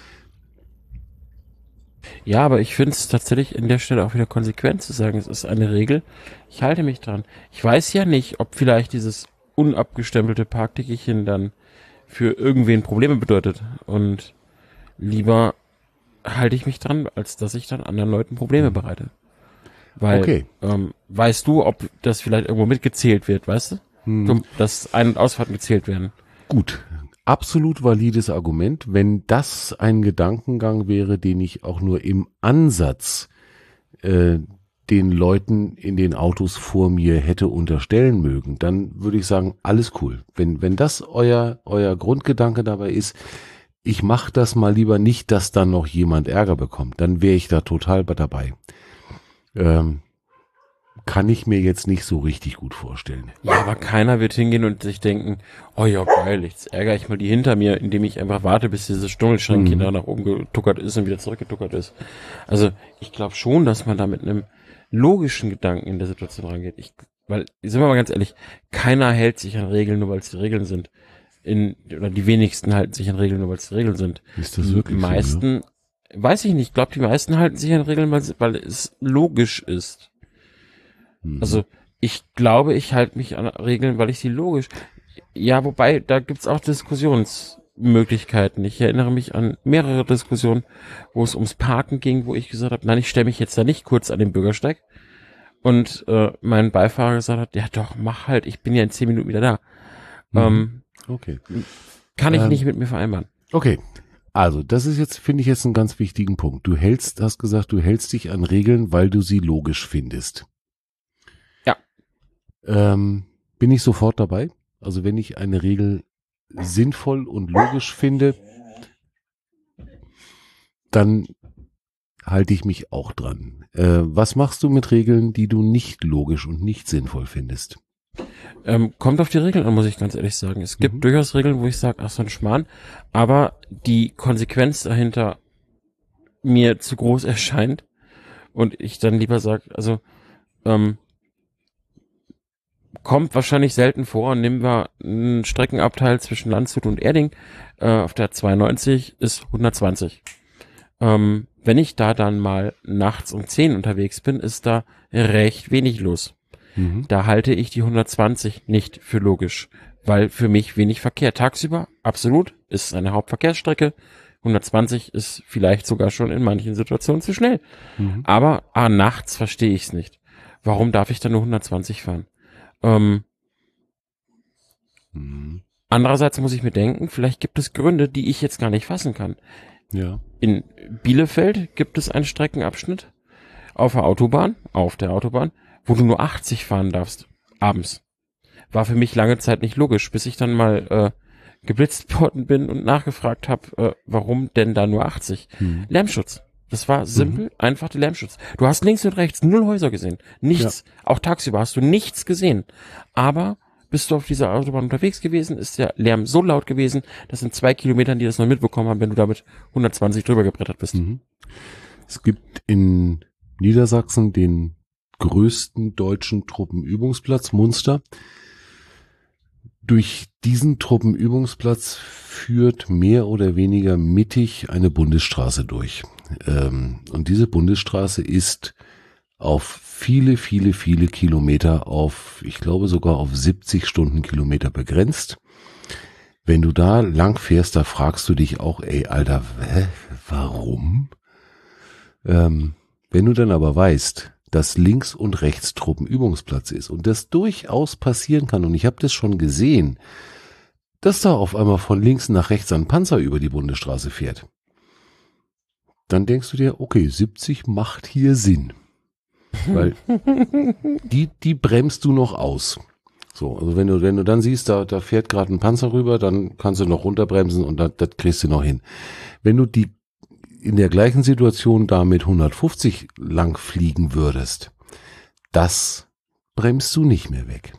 Ja, aber ich finde es tatsächlich in der Stelle auch wieder konsequent zu sagen, es ist eine Regel. Ich halte mich dran. Ich weiß ja nicht, ob vielleicht dieses unabgestempelte Parktickerchen dann für irgendwen Probleme bedeutet. Und lieber halte ich mich dran, als dass ich dann anderen Leuten Probleme bereite. Weil, okay. ähm, weißt du, ob das vielleicht irgendwo mitgezählt wird, weißt du? Hm. Dass Ein- und Ausfahrten gezählt werden. Gut. Absolut valides Argument, wenn das ein Gedankengang wäre, den ich auch nur im Ansatz äh, den Leuten in den Autos vor mir hätte unterstellen mögen, dann würde ich sagen, alles cool. Wenn wenn das euer euer Grundgedanke dabei ist, ich mache das mal lieber nicht, dass dann noch jemand Ärger bekommt, dann wäre ich da total dabei. Ähm, kann ich mir jetzt nicht so richtig gut vorstellen. Ja, aber keiner wird hingehen und sich denken, oh ja geil, jetzt ärgere ich mal die hinter mir, indem ich einfach warte, bis dieses Stummelschränkchen Mhm. da nach oben getuckert ist und wieder zurückgetuckert ist. Also ich glaube schon, dass man da mit einem logischen Gedanken in der Situation rangeht. Ich, weil, sind wir mal ganz ehrlich, keiner hält sich an Regeln, nur weil es die Regeln sind. In, oder die wenigsten halten sich an Regeln, nur weil es die Regeln sind. Ist das Die wirklich meisten, so, weiß ich nicht, ich glaube, die meisten halten sich an Regeln, weil, weil es logisch ist. ja? Mhm. Also ich glaube, ich halte mich an Regeln, weil ich sie logisch. Ja, wobei, da gibt's auch Diskussionsmöglichkeiten. Ich erinnere mich an mehrere Diskussionen, wo es ums Parken ging, wo ich gesagt habe, nein, ich stelle mich jetzt da nicht kurz an den Bürgersteig. Und äh, mein Beifahrer gesagt hat, ja doch, mach halt, ich bin ja in zehn Minuten wieder da. Mhm. Ähm, Okay. kann ich Ähm, nicht mit mir vereinbaren. Okay. Also, das ist jetzt, finde ich jetzt einen ganz wichtigen Punkt. Du hältst, hast gesagt, du hältst dich an Regeln, weil du sie logisch findest. Ja. Ähm, bin ich sofort dabei? Also, wenn ich eine Regel sinnvoll und logisch finde, dann halte ich mich auch dran. Äh, was machst du mit Regeln, die du nicht logisch und nicht sinnvoll findest? Ähm, kommt auf die Regeln an, muss ich ganz ehrlich sagen. Es gibt Mhm. durchaus Regeln, wo ich sage, ach so ein Schmarrn, aber die Konsequenz dahinter mir zu groß erscheint und ich dann lieber sage, also ähm, kommt wahrscheinlich selten vor. Nehmen wir einen Streckenabteil zwischen Landshut und Erding äh, auf der zweiundneunzig ist hundertzwanzig. Ähm, wenn ich da dann mal nachts um zehn unterwegs bin, ist da recht wenig los. Mhm. Da halte ich die hundertzwanzig nicht für logisch, weil für mich wenig Verkehr. Tagsüber, absolut, ist eine Hauptverkehrsstrecke. hundertzwanzig ist vielleicht sogar schon in manchen Situationen zu schnell. Mhm. Aber ah, nachts verstehe ich es nicht. Warum darf ich da nur hundertzwanzig fahren? Ähm, Mhm. andererseits muss ich mir denken, vielleicht gibt es Gründe, die ich jetzt gar nicht fassen kann. Ja. In Bielefeld gibt es einen Streckenabschnitt auf der Autobahn, auf der Autobahn, wo du nur achtzig fahren darfst, abends. War für mich lange Zeit nicht logisch, bis ich dann mal äh, geblitzt worden bin und nachgefragt habe, äh, warum denn da nur achtzig? Mhm. Lärmschutz. Das war simpel, einfach der Lärmschutz. Du hast links und rechts null Häuser gesehen. Nichts. Auch tagsüber hast du nichts gesehen. Aber bist du auf dieser Autobahn unterwegs gewesen, ist der Lärm so laut gewesen, dass in zwei Kilometern die das noch mitbekommen haben, wenn du damit hundertzwanzig drüber gebrettert bist. Mhm. Es gibt in Niedersachsen den größten deutschen Truppenübungsplatz, Munster. Durch diesen Truppenübungsplatz führt mehr oder weniger mittig eine Bundesstraße durch. Ähm, und diese Bundesstraße ist auf viele, viele, viele Kilometer auf, ich glaube sogar auf siebzig Stundenkilometer begrenzt. Wenn du da lang fährst, da fragst du dich auch, ey, Alter, hä, warum? Ähm, wenn du dann aber weißt, dass links und rechts Truppenübungsplatz ist und das durchaus passieren kann, und ich habe das schon gesehen, dass da auf einmal von links nach rechts ein Panzer über die Bundesstraße fährt, dann denkst du dir, okay, siebzig macht hier Sinn. Weil die, die bremst du noch aus. So, also wenn du, wenn du dann siehst, da, da fährt gerade ein Panzer rüber, dann kannst du noch runterbremsen und das, das kriegst du noch hin. Wenn du die in der gleichen Situation da mit hundertfünfzig lang fliegen würdest, das bremst du nicht mehr weg.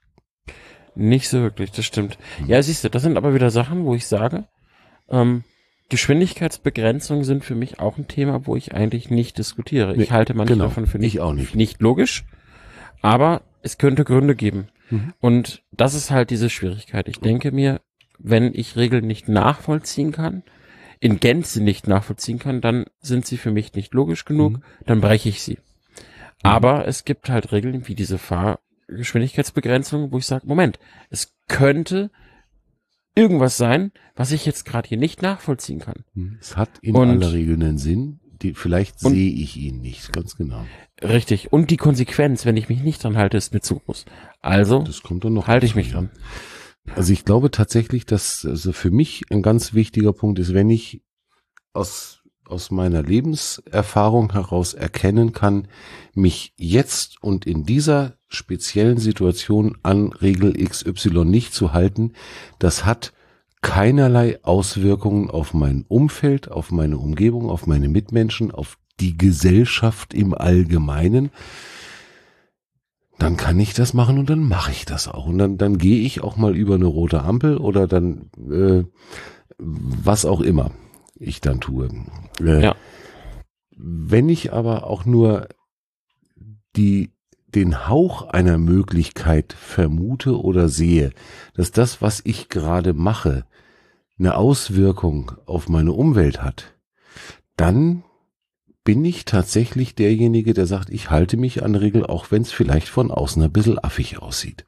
Nicht so wirklich, das stimmt. Ja, siehst du, das sind aber wieder Sachen, wo ich sage, ähm, Geschwindigkeitsbegrenzungen sind für mich auch ein Thema, wo ich eigentlich nicht diskutiere. Nee, ich halte manche genau, davon für nicht, ich auch nicht. nicht logisch, aber es könnte Gründe geben. Mhm. Und das ist halt diese Schwierigkeit. Ich denke mir, wenn ich Regeln nicht nachvollziehen kann, in Gänze nicht nachvollziehen kann, dann sind sie für mich nicht logisch genug, Mhm. dann breche ich sie. Aber es gibt halt Regeln wie diese Fahrgeschwindigkeitsbegrenzung, wo ich sage, Moment, es könnte irgendwas sein, was ich jetzt gerade hier nicht nachvollziehen kann. Es hat in Und- aller Regel einen Sinn, die, vielleicht Und- sehe ich ihn nicht, ganz genau. Richtig. Und die Konsequenz, wenn ich mich nicht dran halte, ist mir zu groß. Also Das kommt dann noch halte ich dazu, mich ja. dran. Also ich glaube tatsächlich, dass also für mich ein ganz wichtiger Punkt ist, wenn ich aus, aus meiner Lebenserfahrung heraus erkennen kann, mich jetzt und in dieser speziellen Situation an Regel X Y nicht zu halten, das hat keinerlei Auswirkungen auf mein Umfeld, auf meine Umgebung, auf meine Mitmenschen, auf die Gesellschaft im Allgemeinen. dann kann ich das machen und dann mache ich das auch. Und dann, dann gehe ich auch mal über eine rote Ampel oder dann äh, was auch immer ich dann tue. Äh, Ja. Wenn ich aber auch nur die den Hauch einer Möglichkeit vermute oder sehe, dass das, was ich gerade mache, eine Auswirkung auf meine Umwelt hat, dann bin ich tatsächlich derjenige, der sagt, ich halte mich an Regeln, auch wenn es vielleicht von außen ein bisschen affig aussieht.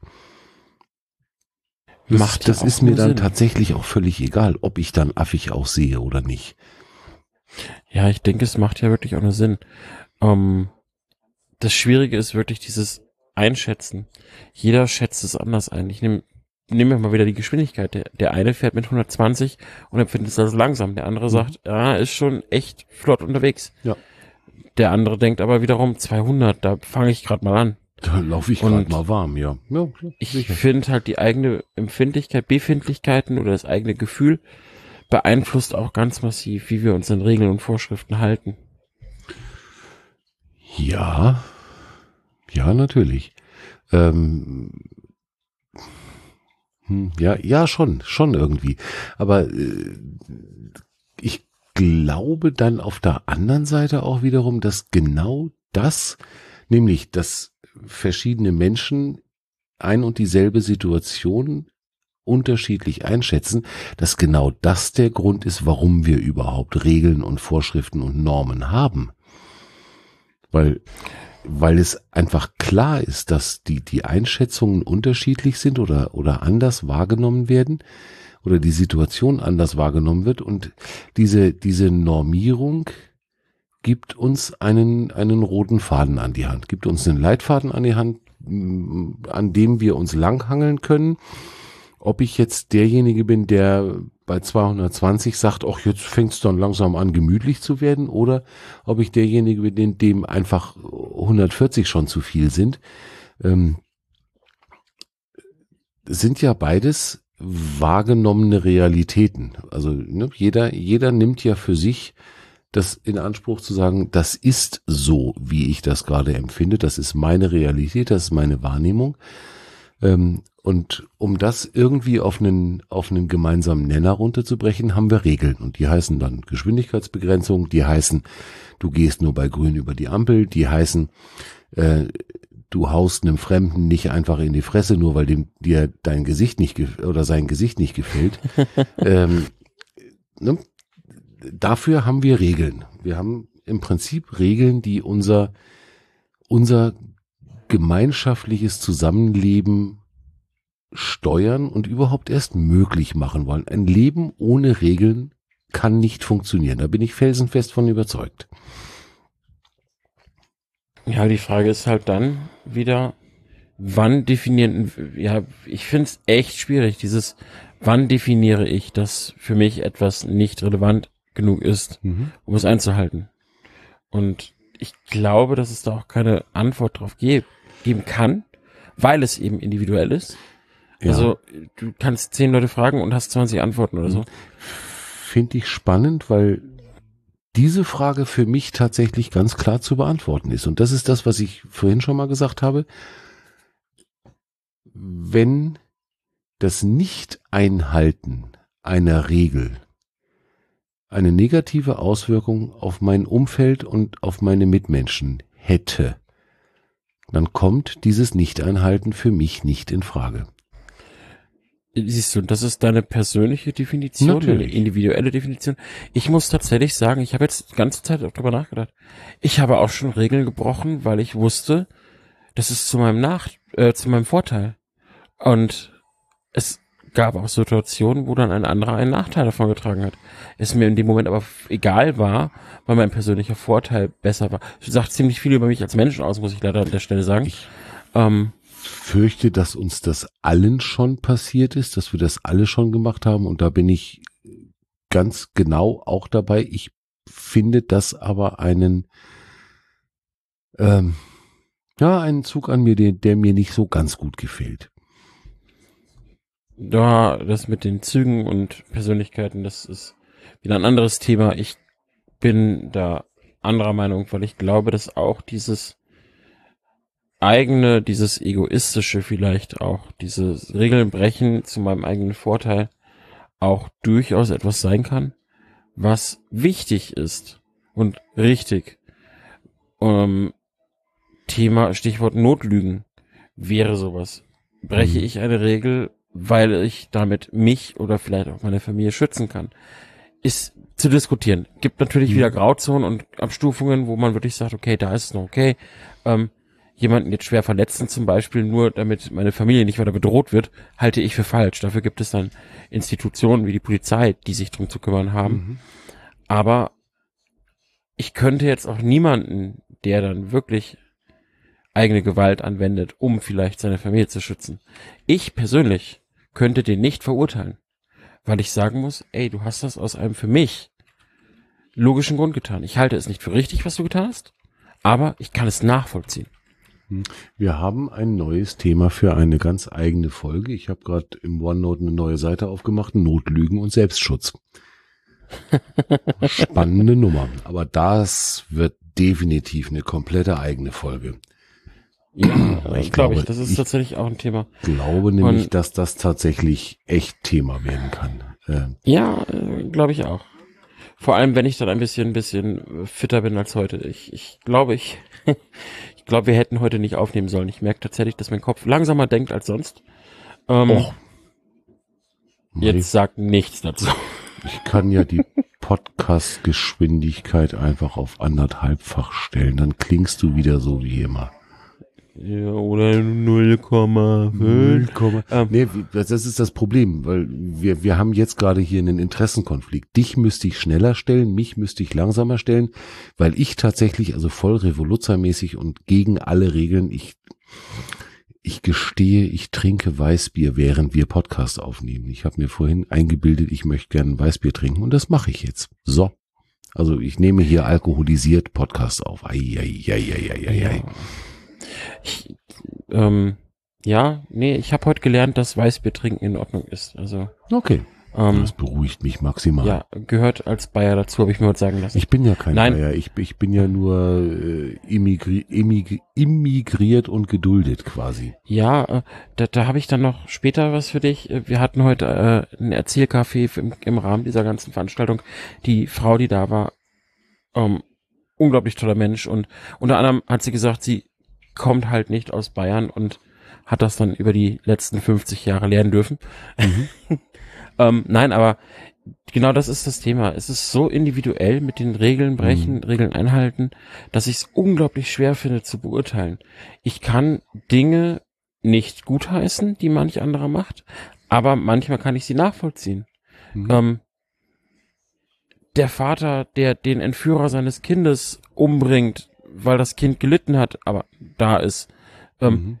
Das, Macht ja das auch ist mir nur dann Sinn. tatsächlich auch völlig egal, ob ich dann affig aussehe oder nicht. Ja, ich denke, es macht ja wirklich auch nur Sinn. Ähm, das Schwierige ist wirklich dieses Einschätzen. Jeder schätzt es anders ein. Ich nehme nehmen wir mal wieder die Geschwindigkeit. Der, der eine fährt mit hundertzwanzig und empfindet es als langsam. Der andere Mhm. sagt, ja, ist schon echt flott unterwegs. Ja. Der andere denkt aber wiederum zweihundert, da fange ich gerade mal an. Da laufe ich Und gerade mal warm, ja. Ja, klar, Ich sicher. finde halt die eigene Empfindlichkeit, Befindlichkeiten oder das eigene Gefühl beeinflusst auch ganz massiv, wie wir uns an Regeln und Vorschriften halten. Ja, ja, natürlich. Ähm, hm, ja, ja, schon, schon irgendwie. Aber äh, ich glaube dann auf der anderen Seite auch wiederum, dass genau das, nämlich, dass verschiedene Menschen ein und dieselbe Situation unterschiedlich einschätzen, dass genau das der Grund ist, warum wir überhaupt Regeln und Vorschriften und Normen haben. Weil, weil es einfach klar ist, dass die, die Einschätzungen unterschiedlich sind oder, oder anders wahrgenommen werden oder die Situation anders wahrgenommen wird und diese, diese Normierung gibt uns einen, einen roten Faden an die Hand, gibt uns einen Leitfaden an die Hand, an dem wir uns langhangeln können. Ob ich jetzt derjenige bin, der bei zweihundertzwanzig sagt, ach, jetzt fängt es dann langsam an, gemütlich zu werden, oder ob ich derjenige bin, dem einfach hundertvierzig schon zu viel sind, ähm, sind ja beides wahrgenommene Realitäten. Also ne, jeder, jeder nimmt ja für sich das in Anspruch zu sagen, das ist so, wie ich das gerade empfinde, das ist meine Realität, das ist meine Wahrnehmung. Ähm, und um das irgendwie auf einen, auf einen gemeinsamen Nenner runterzubrechen, haben wir Regeln. Und die heißen dann Geschwindigkeitsbegrenzung, die heißen, du gehst nur bei Grün über die Ampel, die heißen, äh, du haust einem Fremden nicht einfach in die Fresse, nur weil dem dir dein Gesicht nicht gef- oder sein Gesicht nicht gefällt. ähm, ne? Dafür haben wir Regeln. Wir haben im Prinzip Regeln, die unser, unser gemeinschaftliches Zusammenleben steuern und überhaupt erst möglich machen wollen. Ein Leben ohne Regeln kann nicht funktionieren. Da bin ich felsenfest von überzeugt. Ja, die Frage ist halt dann wieder, wann definieren, ja, ich finde es echt schwierig, dieses, wann definiere ich, dass für mich etwas nicht relevant genug ist, Mhm. um es einzuhalten. Und ich glaube, dass es da auch keine Antwort drauf ge- geben kann, weil es eben individuell ist. Ja. Also du kannst zehn Leute fragen und hast zwanzig Antworten oder so. Finde ich spannend, weil diese Frage für mich tatsächlich ganz klar zu beantworten ist. Und das ist das, was ich vorhin schon mal gesagt habe. Wenn das Nicht-Einhalten einer Regel eine negative Auswirkung auf mein Umfeld und auf meine Mitmenschen hätte, dann kommt dieses Nicht-Einhalten für mich nicht in Frage. Siehst du, das ist deine persönliche Definition, Natürlich. eine individuelle Definition. Ich muss tatsächlich sagen, ich habe jetzt die ganze Zeit auch drüber nachgedacht. Ich habe auch schon Regeln gebrochen, weil ich wusste, das ist zu meinem Nach, äh, zu meinem Vorteil. Und es gab auch Situationen, wo dann ein anderer einen Nachteil davon getragen hat. Es mir in dem Moment aber egal war, weil mein persönlicher Vorteil besser war. Das sagt ziemlich viel über mich als Menschen aus, muss ich leider an der Stelle sagen. Ich ähm, fürchte, dass uns das allen schon passiert ist, dass wir das alle schon gemacht haben und da bin ich ganz genau auch dabei. Ich finde das aber einen, ähm, ja, einen Zug an mir, der, der mir nicht so ganz gut gefällt. Ja, das mit den Zügen und Persönlichkeiten, das ist wieder ein anderes Thema. Ich bin da anderer Meinung, weil ich glaube, dass auch dieses eigene, dieses egoistische vielleicht auch, diese Regeln brechen zu meinem eigenen Vorteil auch durchaus etwas sein kann, was wichtig ist und richtig. Ähm, Thema, Stichwort Notlügen wäre sowas. Breche Mhm. ich eine Regel, weil ich damit mich oder vielleicht auch meine Familie schützen kann? Ist zu diskutieren. Gibt natürlich Mhm. wieder Grauzonen und Abstufungen, wo man wirklich sagt, okay, da ist es noch okay. Ähm, jemanden jetzt schwer verletzen zum Beispiel, nur damit meine Familie nicht weiter bedroht wird, halte ich für falsch. Dafür gibt es dann Institutionen wie die Polizei, die sich drum zu kümmern haben. Mhm. Aber ich könnte jetzt auch niemanden, der dann wirklich eigene Gewalt anwendet, um vielleicht seine Familie zu schützen. Ich persönlich könnte den nicht verurteilen, weil ich sagen muss, ey, du hast das aus einem für mich logischen Grund getan. Ich halte es nicht für richtig, was du getan hast, aber ich kann es nachvollziehen. Wir haben ein neues Thema für eine ganz eigene Folge. Ich habe gerade im OneNote eine neue Seite aufgemacht, Notlügen und Selbstschutz. Spannende Nummer. Aber das wird definitiv eine komplette eigene Folge. Ja, Ich ich glaube glaube, ich, das ist ich- tatsächlich auch ein Thema. Glaube nämlich, Und- dass das tatsächlich echt Thema werden kann. Äh, Ja, äh, glaube ich auch. Vor allem, wenn ich dann ein bisschen, ein bisschen fitter bin als heute. Ich, ich glaube, ich, ich glaube, wir hätten heute nicht aufnehmen sollen. Ich merke tatsächlich, dass mein Kopf langsamer denkt als sonst. Ähm, Och. jetzt sagt nichts dazu. Ich kann ja die Podcast-Geschwindigkeit einfach auf anderthalbfach stellen. Dann klingst du wieder so wie immer. Ja, oder null Komma fünf. Ähm. Nee, wie- das ist das Problem, weil wir, wir haben jetzt gerade hier einen Interessenkonflikt. Dich müsste ich schneller stellen, mich müsste ich langsamer stellen, weil ich tatsächlich, also voll revoluzermäßig und gegen alle Regeln, ich, ich gestehe, ich trinke Weißbier, während wir Podcast aufnehmen. Ich habe mir vorhin eingebildet, ich möchte gerne ein Weißbier trinken und das mache ich jetzt. So. Also ich nehme hier alkoholisiert Podcast auf. Ei, ei, ei, ei, ei, ei, ei. Ja. Ich, ähm, ja, nee, ich habe heute gelernt, dass Weißbier trinken in Ordnung ist. Also, Okay, ähm, das beruhigt mich maximal. ja, gehört als Bayer dazu, habe ich mir heute sagen lassen. Ich bin ja kein Nein. Bayer, ich, ich bin ja nur äh, immigri immigri immigriert und geduldet quasi. Ja, äh, da, da habe ich dann noch später was für dich. Äh, Wir hatten heute äh, ein Erzählcafé im, im Rahmen dieser ganzen Veranstaltung. Die Frau, die da war, ähm, unglaublich toller Mensch und unter anderem hat sie gesagt, sie kommt halt nicht aus Bayern und hat das dann über die letzten fünfzig Jahre lernen dürfen. ähm, nein, aber genau das ist das Thema. Es ist so individuell mit den Regeln brechen, Mhm. Regeln einhalten, dass ich es unglaublich schwer finde zu beurteilen. Ich kann Dinge nicht gutheißen, die manch anderer macht, aber manchmal kann ich sie nachvollziehen. Mhm. Ähm, der Vater, der den Entführer seines Kindes umbringt, weil das Kind gelitten hat, aber da ist, ähm, Mhm.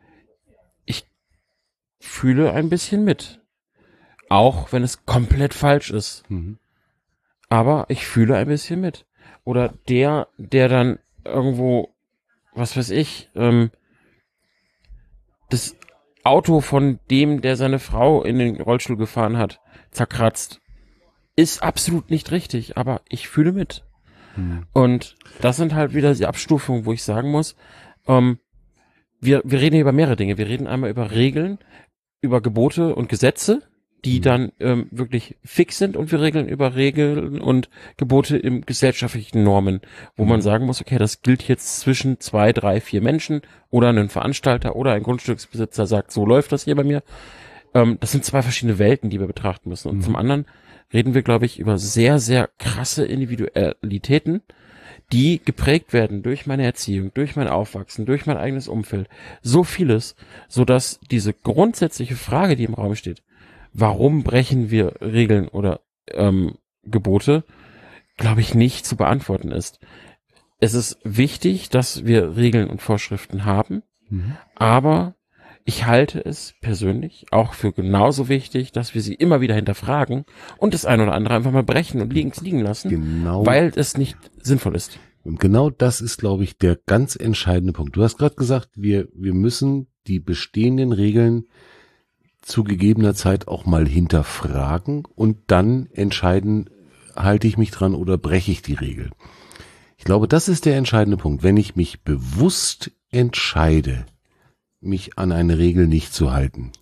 fühle ein bisschen mit. Auch wenn es komplett falsch ist. Mhm. Aber ich fühle ein bisschen mit. Oder der, der dann irgendwo, was weiß ich, ähm, das Auto von dem, der seine Frau in den Rollstuhl gefahren hat, zerkratzt. Ist absolut nicht richtig, aber ich fühle mit. Mhm. Und das sind halt wieder die Abstufungen, wo ich sagen muss, ähm, wir, wir reden hier über mehrere Dinge. Wir reden einmal über Regeln, über Gebote und Gesetze, die Mhm. dann ähm, wirklich fix sind, und wir regeln über Regeln und Gebote im gesellschaftlichen Normen, wo man Mhm. sagen muss, okay, das gilt jetzt zwischen zwei, drei, vier Menschen oder ein Veranstalter oder ein Grundstücksbesitzer sagt, so läuft das hier bei mir. Ähm, das sind zwei verschiedene Welten, die wir betrachten müssen. Und Mhm. zum anderen reden wir, glaube ich, über sehr, sehr krasse Individualitäten, die geprägt werden durch meine Erziehung, durch mein Aufwachsen, durch mein eigenes Umfeld. So vieles, so dass diese grundsätzliche Frage, die im Raum steht, warum brechen wir Regeln oder ähm, Gebote, glaube ich, nicht zu beantworten ist. Es ist wichtig, dass wir Regeln und Vorschriften haben, Mhm. aber ich halte es persönlich auch für genauso wichtig, dass wir sie immer wieder hinterfragen und das ein oder andere einfach mal brechen und liegen, liegen lassen, Genau. weil es nicht sinnvoll ist. Und genau das ist, glaube ich, der ganz entscheidende Punkt. Du hast gerade gesagt, wir, wir müssen die bestehenden Regeln zu gegebener Zeit auch mal hinterfragen und dann entscheiden, halte ich mich dran oder breche ich die Regel. Ich glaube, das ist der entscheidende Punkt. Wenn ich mich bewusst entscheide, mich an eine Regel nicht zu halten,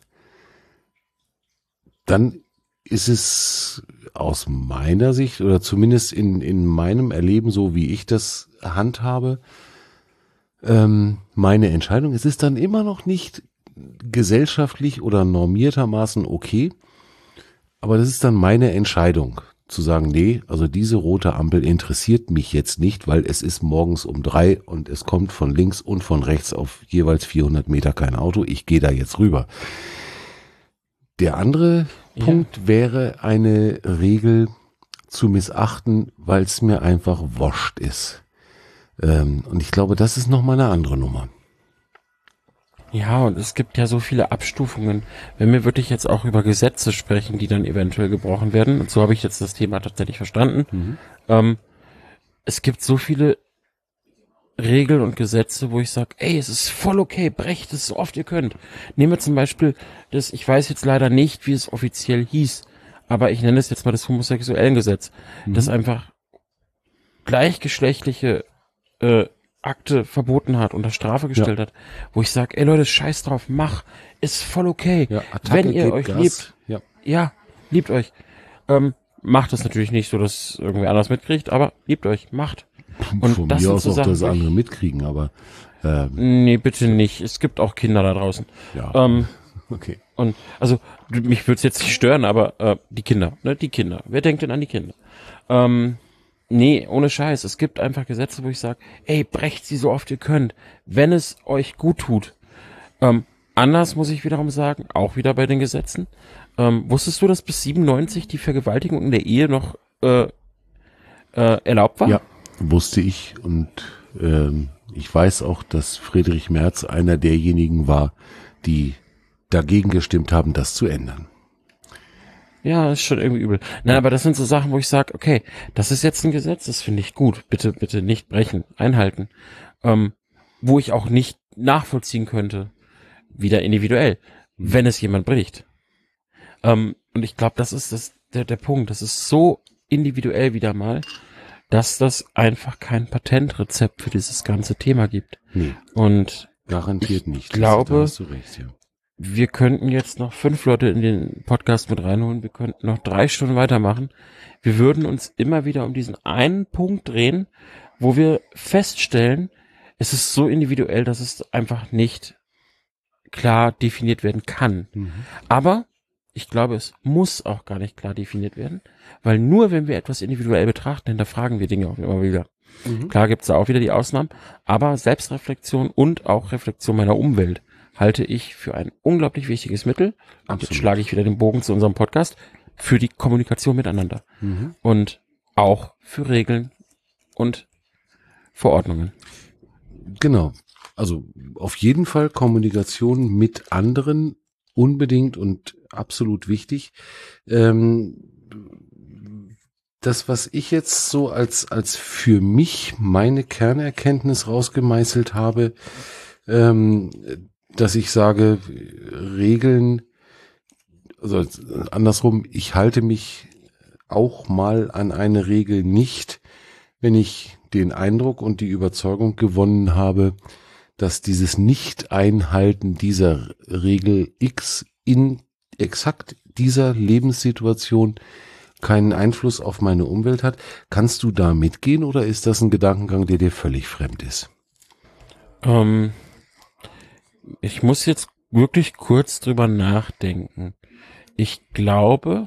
dann ist es aus meiner Sicht oder zumindest in, in meinem Erleben, so wie ich das handhabe, ähm, meine Entscheidung. Es ist dann immer noch nicht gesellschaftlich oder normiertermaßen okay, aber das ist dann meine Entscheidung, zu sagen, nee, also diese rote Ampel interessiert mich jetzt nicht, weil es ist morgens um drei und es kommt von links und von rechts auf jeweils vierhundert Meter kein Auto, ich gehe da jetzt rüber. Der andere ja. Punkt wäre, eine Regel zu missachten, weil es mir einfach wurscht ist. Ähm, und ich glaube, das ist nochmal eine andere Nummer. Ja, und es gibt ja so viele Abstufungen. Wenn wir wirklich jetzt auch über Gesetze sprechen, die dann eventuell gebrochen werden, und so habe ich jetzt das Thema tatsächlich verstanden, mhm. ähm, es gibt so viele Regeln und Gesetze, wo ich sage, ey, es ist voll okay, brecht es so oft ihr könnt. Nehmen wir zum Beispiel das, ich weiß jetzt leider nicht, wie es offiziell hieß, aber ich nenne es jetzt mal das Homosexuellengesetz, mhm. das einfach gleichgeschlechtliche äh, Akte verboten hat, unter Strafe gestellt ja. hat, wo ich sage, ey Leute, scheiß drauf, mach, ist voll okay. Ja, wenn ihr euch Gas. liebt, ja. ja, liebt euch. Ähm, macht es natürlich nicht so, dass irgendwer anders mitkriegt, aber liebt euch, macht. Und von das mir aus so auch Sachen, das andere mitkriegen, aber ähm, nee, bitte nicht. Es gibt auch Kinder da draußen. Ja. Ähm, okay. Und also mich würde es jetzt nicht stören, aber äh, die Kinder, ne, die Kinder. Wer denkt denn an die Kinder? Ähm, Nee, ohne Scheiß. Es gibt einfach Gesetze, wo ich sage, ey, brecht sie so oft ihr könnt, wenn es euch gut tut. Ähm, anders muss ich wiederum sagen, auch wieder bei den Gesetzen. Ähm, wusstest du, dass bis siebenundneunzig die Vergewaltigung in der Ehe noch äh, äh, erlaubt war? Ja, wusste ich. Und ähm, ich weiß auch, dass Friedrich Merz einer derjenigen war, die dagegen gestimmt haben, das zu ändern. Ja, ist schon irgendwie übel. Nein, aber das sind so Sachen, wo ich sage, okay, das ist jetzt ein Gesetz, das finde ich gut. Bitte, bitte nicht brechen, einhalten. Ähm, wo ich auch nicht nachvollziehen könnte, wieder individuell, mhm. wenn es jemand bricht. Ähm, und ich glaube, das ist das, der, der Punkt. Das ist so individuell wieder mal, dass das einfach kein Patentrezept für dieses ganze Thema gibt. Nee, und garantiert nicht. Ich glaube, da hast du recht, ja. Wir könnten jetzt noch fünf Leute in den Podcast mit reinholen. Wir könnten noch drei Stunden weitermachen. Wir würden uns immer wieder um diesen einen Punkt drehen, wo wir feststellen, es ist so individuell, dass es einfach nicht klar definiert werden kann. Mhm. Aber ich glaube, es muss auch gar nicht klar definiert werden, weil nur wenn wir etwas individuell betrachten, hinterfragen wir Dinge auch immer wieder. Mhm. Klar gibt es da auch wieder die Ausnahmen, aber Selbstreflexion und auch Reflexion meiner Umwelt halte ich für ein unglaublich wichtiges Mittel. Und Absolut. Jetzt schlage ich wieder den Bogen zu unserem Podcast, für die Kommunikation miteinander. Mhm. Und auch für Regeln und Verordnungen. Genau. Also auf jeden Fall Kommunikation mit anderen unbedingt und absolut wichtig. Ähm, das, was ich jetzt so als, als für mich meine Kernerkenntnis rausgemeißelt habe, ähm, dass ich sage, Regeln, also andersrum, ich halte mich auch mal an eine Regel nicht, wenn ich den Eindruck und die Überzeugung gewonnen habe, dass dieses Nicht-Einhalten dieser Regel X in exakt dieser Lebenssituation keinen Einfluss auf meine Umwelt hat. Kannst du da mitgehen oder ist das ein Gedankengang, der dir völlig fremd ist? Ähm... Ich muss jetzt wirklich kurz drüber nachdenken. Ich glaube,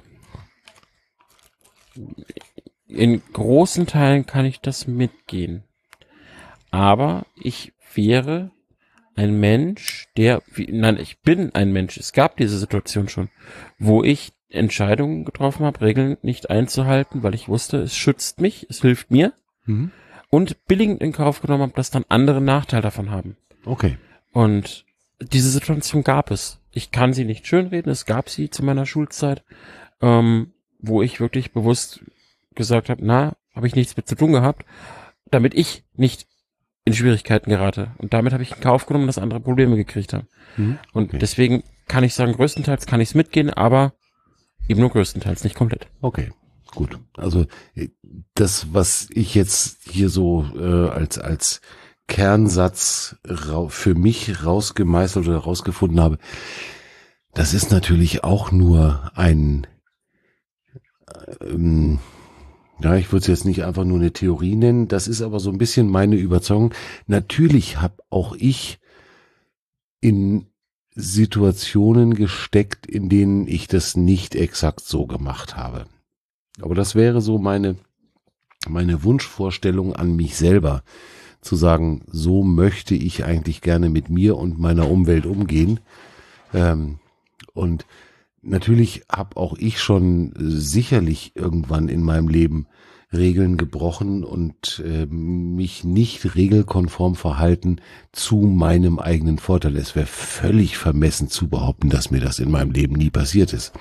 in großen Teilen kann ich das mitgehen. Aber ich wäre ein Mensch, der, wie, nein, ich bin ein Mensch. Es gab diese Situation schon, wo ich Entscheidungen getroffen habe, Regeln nicht einzuhalten, weil ich wusste, es schützt mich, es hilft mir. Mhm. Und billigend in Kauf genommen habe, dass dann andere Nachteil davon haben. Okay. Und diese Situation gab es. Ich kann sie nicht schönreden, es gab sie zu meiner Schulzeit, ähm, wo ich wirklich bewusst gesagt habe, na, habe ich nichts mit zu tun gehabt, damit ich nicht in Schwierigkeiten gerate. Und damit habe ich in Kauf genommen, dass andere Probleme gekriegt haben. Mhm. Und okay. Deswegen kann ich sagen, größtenteils kann ich es mitgehen, aber eben nur größtenteils, nicht komplett. Okay, gut. Also das, was ich jetzt hier so äh, als als Kernsatz ra- für mich rausgemeißelt oder rausgefunden habe, das ist natürlich auch nur ein, ähm, ja, ich würde es jetzt nicht einfach nur eine Theorie nennen, das ist aber so ein bisschen meine Überzeugung. Natürlich habe auch ich in Situationen gesteckt, in denen ich das nicht exakt so gemacht habe. Aber das wäre so meine, meine Wunschvorstellung an mich selber, zu sagen, so möchte ich eigentlich gerne mit mir und meiner Umwelt umgehen. Ähm, und natürlich habe auch ich schon sicherlich irgendwann in meinem Leben Regeln gebrochen und äh, mich nicht regelkonform verhalten zu meinem eigenen Vorteil. Es wäre völlig vermessen zu behaupten, dass mir das in meinem Leben nie passiert ist.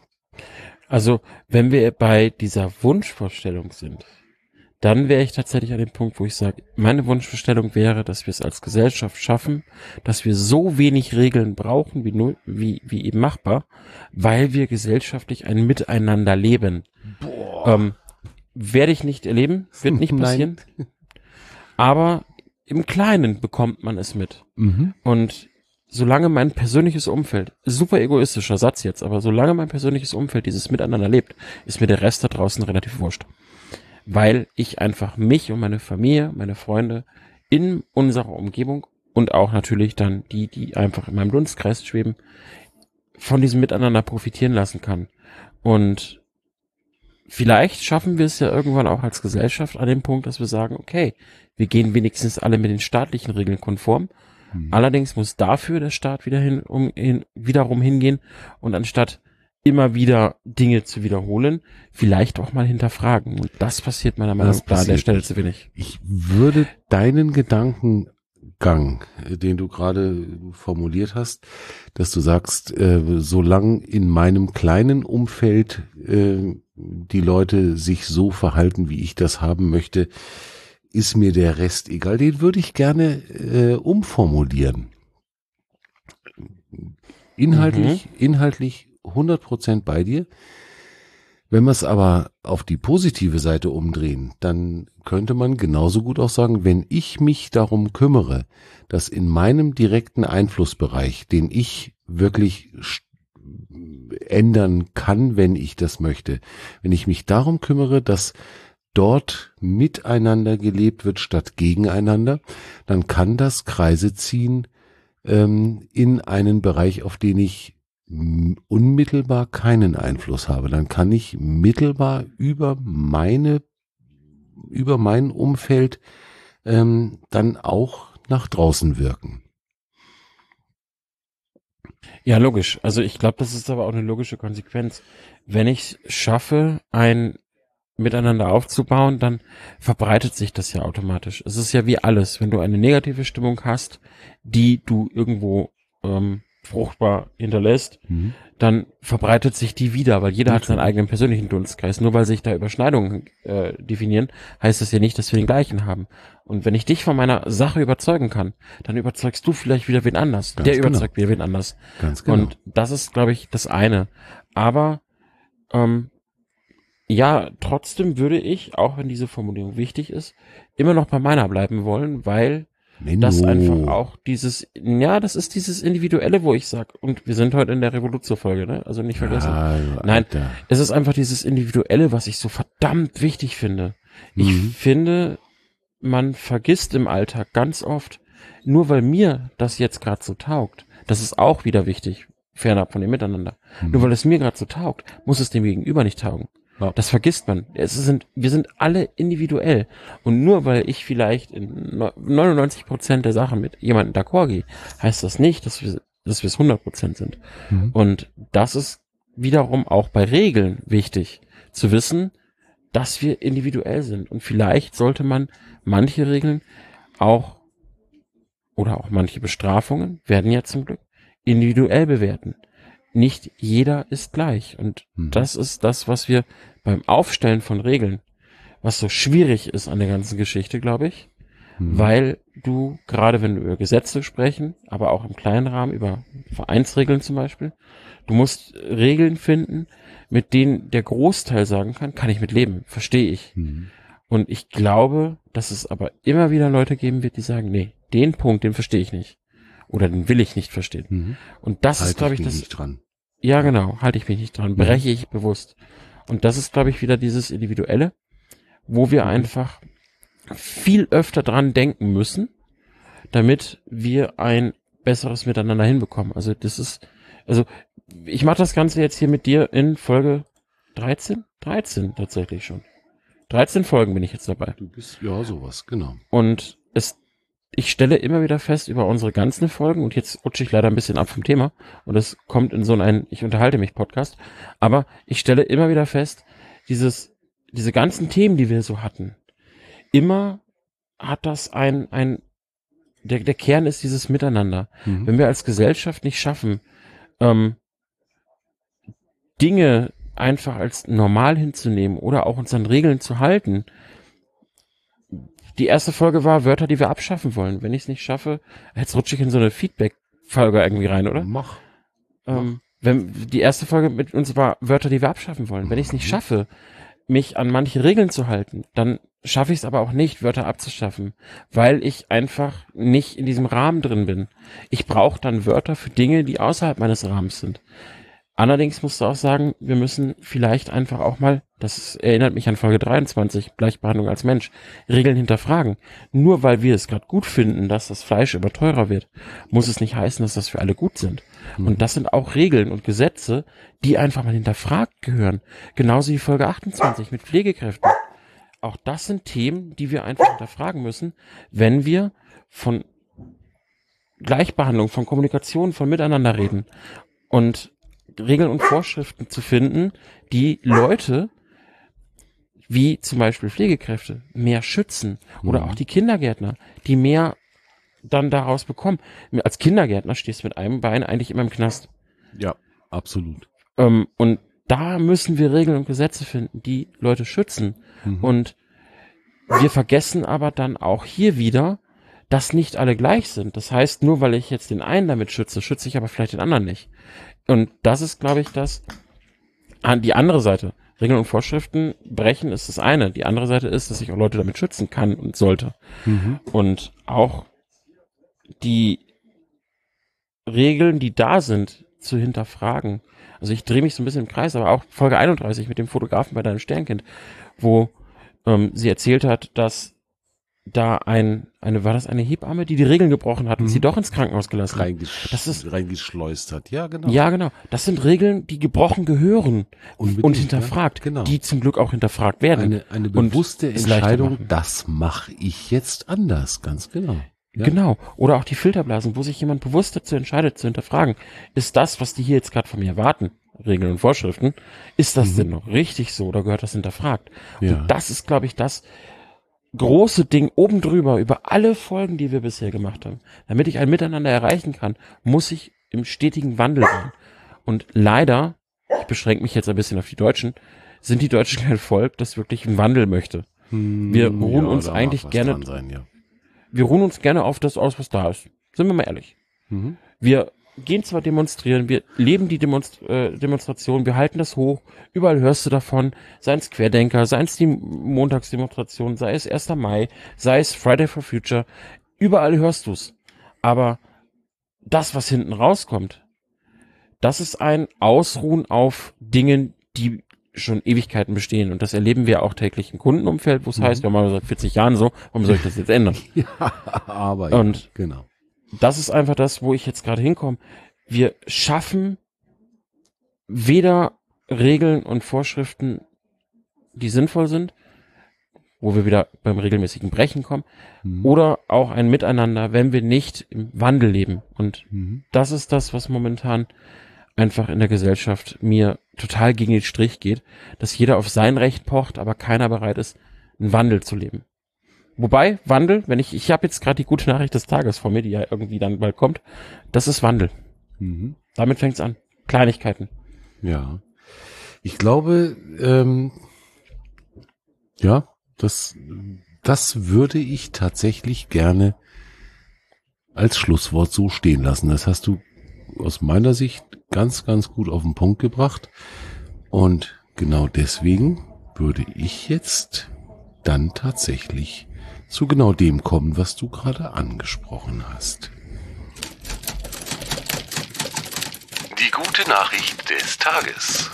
Also, wenn wir bei dieser Wunschvorstellung sind, dann wäre ich tatsächlich an dem Punkt, wo ich sage, meine Wunschvorstellung wäre, dass wir es als Gesellschaft schaffen, dass wir so wenig Regeln brauchen, wie, null, wie, wie eben machbar, weil wir gesellschaftlich ein Miteinander leben. Boah. Ähm, werde ich nicht erleben, wird nicht passieren. Aber im Kleinen bekommt man es mit. Mhm. Und solange mein persönliches Umfeld, super egoistischer Satz jetzt, aber solange mein persönliches Umfeld dieses Miteinander lebt, ist mir der Rest da draußen relativ wurscht. Weil ich einfach mich und meine Familie, meine Freunde in unserer Umgebung und auch natürlich dann die, die einfach in meinem Dunstkreis schweben, von diesem Miteinander profitieren lassen kann. Und vielleicht schaffen wir es ja irgendwann auch als Gesellschaft an dem Punkt, dass wir sagen, okay, wir gehen wenigstens alle mit den staatlichen Regeln konform. Mhm. Allerdings muss dafür der Staat wieder hin, um, hin, wiederum hingehen und anstatt immer wieder Dinge zu wiederholen, vielleicht auch mal hinterfragen. Und das passiert meiner Meinung nach an der Stelle zu wenig. Ich würde deinen Gedankengang, den du gerade formuliert hast, dass du sagst, äh, solange in meinem kleinen Umfeld äh, die Leute sich so verhalten, wie ich das haben möchte, ist mir der Rest egal. Den würde ich gerne äh, umformulieren. Inhaltlich, mhm. inhaltlich hundert Prozent bei dir. Wenn wir es aber auf die positive Seite umdrehen, dann könnte man genauso gut auch sagen, wenn ich mich darum kümmere, dass in meinem direkten Einflussbereich, den ich wirklich ändern kann, wenn ich das möchte, wenn ich mich darum kümmere, dass dort miteinander gelebt wird statt gegeneinander, dann kann das Kreise ziehen ähm, in einen Bereich, auf den ich unmittelbar keinen Einfluss habe, dann kann ich mittelbar über meine, über mein Umfeld ähm, dann auch nach draußen wirken. Ja, logisch. Also ich glaube, das ist aber auch eine logische Konsequenz. Wenn ich schaffe, ein Miteinander aufzubauen, dann verbreitet sich das ja automatisch. Es ist ja wie alles. Wenn du eine negative Stimmung hast, die du irgendwo ähm, fruchtbar hinterlässt, mhm. dann verbreitet sich die wieder, weil jeder okay. hat seinen eigenen persönlichen Dunstkreis. Nur weil sich da Überschneidungen äh, definieren, heißt das ja nicht, dass wir den gleichen haben. Und wenn ich dich von meiner Sache überzeugen kann, dann überzeugst du vielleicht wieder wen anders. Ganz Der genau. überzeugt wieder wen anders. Ganz genau. Und das ist, glaube ich, das eine. Aber ähm, ja, trotzdem würde ich, auch wenn diese Formulierung wichtig ist, immer noch bei meiner bleiben wollen, weil Menno. Das einfach auch dieses, ja, das ist dieses Individuelle, wo ich sag, und wir sind heute in der Revoluzio-Folge, ne? Also nicht vergessen. Ja, Nein, es ist einfach dieses Individuelle, was ich so verdammt wichtig finde. Mhm. Ich finde, man vergisst im Alltag ganz oft, nur weil mir das jetzt gerade so taugt, das ist auch wieder wichtig, fernab von dem Miteinander. Mhm. Nur weil es mir gerade so taugt, muss es dem Gegenüber nicht taugen. Ja. Das vergisst man. Es sind, wir sind alle individuell. Und nur weil ich vielleicht in neunundneunzig Prozent der Sachen mit jemandem d'accord gehe, heißt das nicht, dass wir, dass wir es hundert Prozent sind. Mhm. Und das ist wiederum auch bei Regeln wichtig, zu wissen, dass wir individuell sind. Und vielleicht sollte man manche Regeln auch, oder auch manche Bestrafungen, werden ja zum Glück, individuell bewerten. Nicht jeder ist gleich. Und mhm. das ist das, was wir beim Aufstellen von Regeln, was so schwierig ist an der ganzen Geschichte, glaube ich, mhm. weil du, gerade wenn wir über Gesetze sprechen, aber auch im kleinen Rahmen über Vereinsregeln zum Beispiel, du musst Regeln finden, mit denen der Großteil sagen kann, kann ich mit leben, verstehe ich. Mhm. Und ich glaube, dass es aber immer wieder Leute geben wird, die sagen, nee, den Punkt, den verstehe ich nicht. Oder den will ich nicht verstehen. Mhm. Und das Halte ist, glaube ich, mich das. nicht dran. Ja, genau, halte ich mich nicht dran, breche ich bewusst. Und das ist, glaube ich, wieder dieses Individuelle, wo wir Mhm. einfach viel öfter dran denken müssen, damit wir ein besseres Miteinander hinbekommen. Also das ist, also ich mache das Ganze jetzt hier mit dir in Folge dreizehn? dreizehn tatsächlich schon. dreizehn Folgen bin ich jetzt dabei. Du bist, ja, sowas, genau. Und es, ich stelle immer wieder fest über unsere ganzen Folgen, und jetzt rutsche ich leider ein bisschen ab vom Thema, und es kommt in so einen Ich unterhalte mich Podcast, aber ich stelle immer wieder fest, dieses, diese ganzen Themen, die wir so hatten, immer hat das ein, ein, der, der Kern ist dieses Miteinander. Mhm. Wenn wir als Gesellschaft nicht schaffen, ähm, Dinge einfach als normal hinzunehmen oder auch uns an Regeln zu halten. Die erste Folge war Wörter, die wir abschaffen wollen. Wenn ich es nicht schaffe, jetzt rutsche ich in so eine Feedback-Folge irgendwie rein, oder? Mach. Ähm, wenn die erste Folge mit uns war Wörter, die wir abschaffen wollen. Wenn ich es nicht schaffe, mich an manche Regeln zu halten, dann schaffe ich es aber auch nicht, Wörter abzuschaffen, weil ich einfach nicht in diesem Rahmen drin bin. Ich brauche dann Wörter für Dinge, die außerhalb meines Rahmens sind. Allerdings musst du auch sagen, wir müssen vielleicht einfach auch mal, das erinnert mich an Folge dreiundzwanzig, Gleichbehandlung als Mensch, Regeln hinterfragen. Nur weil wir es gerade gut finden, dass das Fleisch immer teurer wird, muss es nicht heißen, dass das für alle gut sind. Mhm. Und das sind auch Regeln und Gesetze, die einfach mal hinterfragt gehören. Genauso wie Folge achtundzwanzig mit Pflegekräften. Auch das sind Themen, die wir einfach hinterfragen müssen, wenn wir von Gleichbehandlung, von Kommunikation, von Miteinander reden. Und Regeln und Vorschriften zu finden, die Leute, wie zum Beispiel Pflegekräfte, mehr schützen. Oder Mhm. auch die Kindergärtner, die mehr dann daraus bekommen. Als Kindergärtner stehst du mit einem Bein eigentlich immer im Knast. Ja, absolut. Ähm, und da müssen wir Regeln und Gesetze finden, die Leute schützen. Mhm. Und wir vergessen aber dann auch hier wieder, dass nicht alle gleich sind. Das heißt, nur weil ich jetzt den einen damit schütze, schütze ich aber vielleicht den anderen nicht. Und das ist, glaube ich, das, an die andere Seite. Regeln und Vorschriften brechen ist das eine. Die andere Seite ist, dass ich auch Leute damit schützen kann und sollte. Mhm. Und auch die Regeln, die da sind, zu hinterfragen. Also ich drehe mich so ein bisschen im Kreis, aber auch Folge einunddreißig mit dem Fotografen bei deinem Sternkind, wo ähm, sie erzählt hat, dass da ein, eine, war das eine Hebamme, die die Regeln gebrochen hat und Mhm. sie doch ins Krankenhaus gelassen hat. Reingesch Das ist- reingeschleust hat. Ja, genau. Ja, genau. Das sind Regeln, die gebrochen gehören Unbedingt, und hinterfragt, ja, genau. die zum Glück auch hinterfragt werden. Eine, eine und bewusste es leichter Entscheidung, machen. das mache ich jetzt anders, ganz genau. Ja. Genau. Oder auch die Filterblasen, wo sich jemand bewusst dazu entscheidet, zu hinterfragen, ist das, was die hier jetzt gerade von mir erwarten, Regeln und Vorschriften, ist das Mhm. denn noch richtig so oder gehört das hinterfragt? Ja. Und das ist, glaube ich, das große Ding oben drüber über alle Folgen, die wir bisher gemacht haben. Damit ich ein Miteinander erreichen kann, muss ich im stetigen Wandel sein. Und leider, ich beschränke mich jetzt ein bisschen auf die Deutschen, sind die Deutschen kein Volk, das wirklich einen Wandel möchte. Hm, Wir ruhen uns da mag eigentlich was gerne- dran Sein, ja. Wir ruhen uns gerne auf das aus, was da ist. Sind wir mal ehrlich. Mhm. Wir gehen zwar demonstrieren, wir leben die Demonst äh, Demonstration, wir halten das hoch, überall hörst du davon, sei es Querdenker, sei es die Montagsdemonstration, sei es erster Mai, sei es Friday for Future, überall hörst du's. Aber das, was hinten rauskommt, das ist ein Ausruhen auf Dingen, die schon Ewigkeiten bestehen. Und das erleben wir auch täglich im Kundenumfeld, wo es Mhm. heißt, wir machen seit vierzig Jahren so, warum soll ich das jetzt ändern? Ja, aber Und- ja, genau. Das ist einfach das, wo ich jetzt gerade hinkomme. Wir schaffen weder Regeln und Vorschriften, die sinnvoll sind, wo wir wieder beim regelmäßigen Brechen kommen, Mhm. oder auch ein Miteinander, wenn wir nicht im Wandel leben. Und Mhm. das ist das, was momentan einfach in der Gesellschaft mir total gegen den Strich geht, dass jeder auf sein Recht pocht, aber keiner bereit ist, einen Wandel zu leben. Wobei, Wandel, wenn ich, ich habe jetzt gerade die gute Nachricht des Tages vor mir, die ja irgendwie dann bald kommt, das ist Wandel. Mhm. Damit fängt's an. Kleinigkeiten. Ja. Ich glaube, ähm, ja, das, das würde ich tatsächlich gerne als Schlusswort so stehen lassen. Das hast du aus meiner Sicht ganz, ganz gut auf den Punkt gebracht. Und genau deswegen würde ich jetzt dann tatsächlich zu genau dem kommen, was du gerade angesprochen hast. Die gute Nachricht des Tages.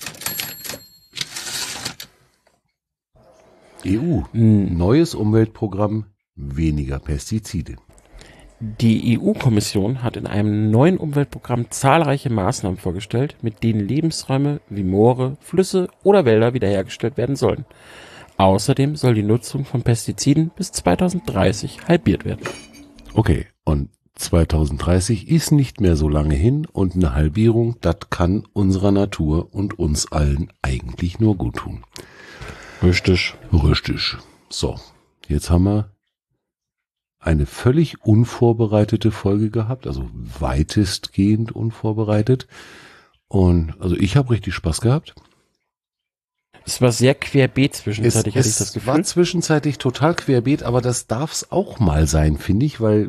E U, neues Umweltprogramm, weniger Pestizide. Die E U-Kommission hat in einem neuen Umweltprogramm zahlreiche Maßnahmen vorgestellt, mit denen Lebensräume wie Moore, Flüsse oder Wälder wiederhergestellt werden sollen. Außerdem soll die Nutzung von Pestiziden bis zweitausenddreißig halbiert werden. Okay, und zweitausenddreißig ist nicht mehr so lange hin und eine Halbierung, das kann unserer Natur und uns allen eigentlich nur gut tun. Richtig. Richtig. So, jetzt haben wir eine völlig unvorbereitete Folge gehabt, also weitestgehend unvorbereitet. Und also ich habe richtig Spaß gehabt. Es war sehr querbeet zwischenzeitlich, es, hatte es ich das Gefühl. war zwischenzeitlich total querbeet, aber das darf es auch mal sein, finde ich, weil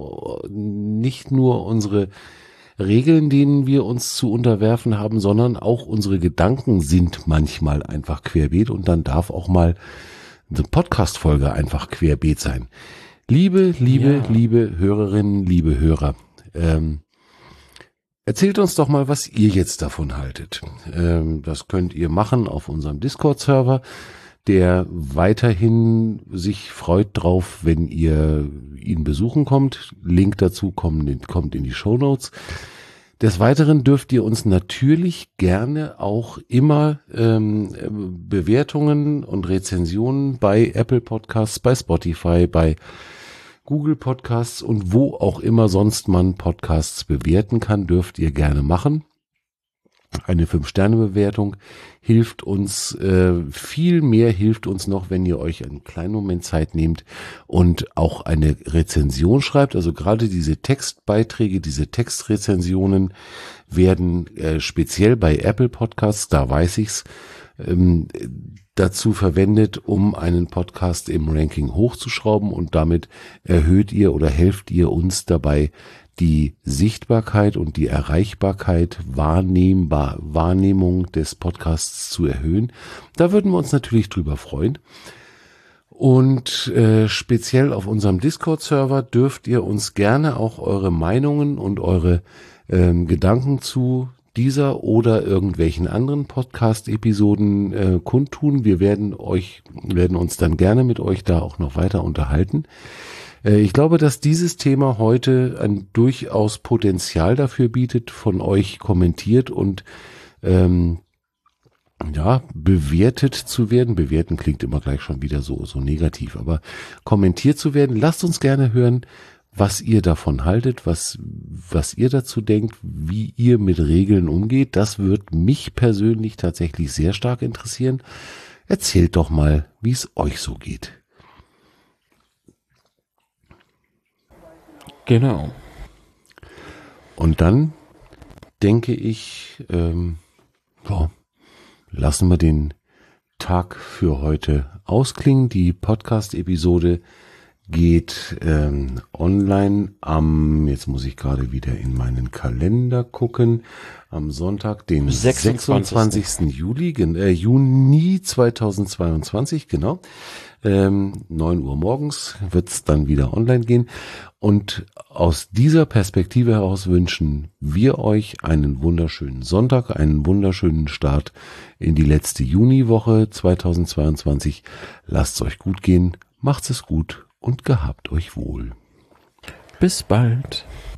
nicht nur unsere Regeln, denen wir uns zu unterwerfen haben, sondern auch unsere Gedanken sind manchmal einfach querbeet und dann darf auch mal eine Podcast-Folge einfach querbeet sein. Liebe, liebe, ja. liebe Hörerinnen, liebe Hörer, ähm, erzählt uns doch mal, was ihr jetzt davon haltet. Ähm, das könnt ihr machen auf unserem Discord-Server, der weiterhin sich freut drauf, wenn ihr ihn besuchen kommt. Link dazu kommt, kommt in die Shownotes. Des Weiteren dürft ihr uns natürlich gerne auch immer ähm, Bewertungen und Rezensionen bei Apple Podcasts, bei Spotify, bei Google Podcasts und wo auch immer sonst man Podcasts bewerten kann, dürft ihr gerne machen. Eine fünf Sterne Bewertung hilft uns, äh, viel mehr hilft uns noch, wenn ihr euch einen kleinen Moment Zeit nehmt und auch eine Rezension schreibt. Also gerade diese Textbeiträge, diese Textrezensionen werden äh, speziell bei Apple Podcasts, da weiß ich's, ähm, dazu verwendet, um einen Podcast im Ranking hochzuschrauben und damit erhöht ihr oder helft ihr uns dabei, die Sichtbarkeit und die Erreichbarkeit, wahrnehmbar, Wahrnehmung des Podcasts zu erhöhen. Da würden wir uns natürlich drüber freuen. Und äh, speziell auf unserem Discord-Server dürft ihr uns gerne auch eure Meinungen und eure ähm, Gedanken zu dieser oder irgendwelchen anderen Podcast-Episoden äh, kundtun. Wir werden euch, werden uns dann gerne mit euch da auch noch weiter unterhalten. Äh, ich glaube, dass dieses Thema heute ein durchaus Potenzial dafür bietet, von euch kommentiert und ähm, ja, bewertet zu werden. Bewerten klingt immer gleich schon wieder so, so negativ, aber kommentiert zu werden. Lasst uns gerne hören, was ihr davon haltet, was, was ihr dazu denkt, wie ihr mit Regeln umgeht. Das wird mich persönlich tatsächlich sehr stark interessieren. Erzählt doch mal, wie es euch so geht. Genau. Und dann denke ich, ähm, boah, lassen wir den Tag für heute ausklingen. Die Podcast-Episode geht ähm, online am, jetzt muss ich gerade wieder in meinen Kalender gucken, am Sonntag, den sechsundzwanzigsten Juli, äh, Juni zweitausendzweiundzwanzig, genau. Ähm, neun Uhr morgens wird's dann wieder online gehen. Und aus dieser Perspektive heraus wünschen wir euch einen wunderschönen Sonntag, einen wunderschönen Start in die letzte Juniwoche zweitausendzweiundzwanzig. Lasst's euch gut gehen, macht's es gut und gehabt euch wohl. Bis bald.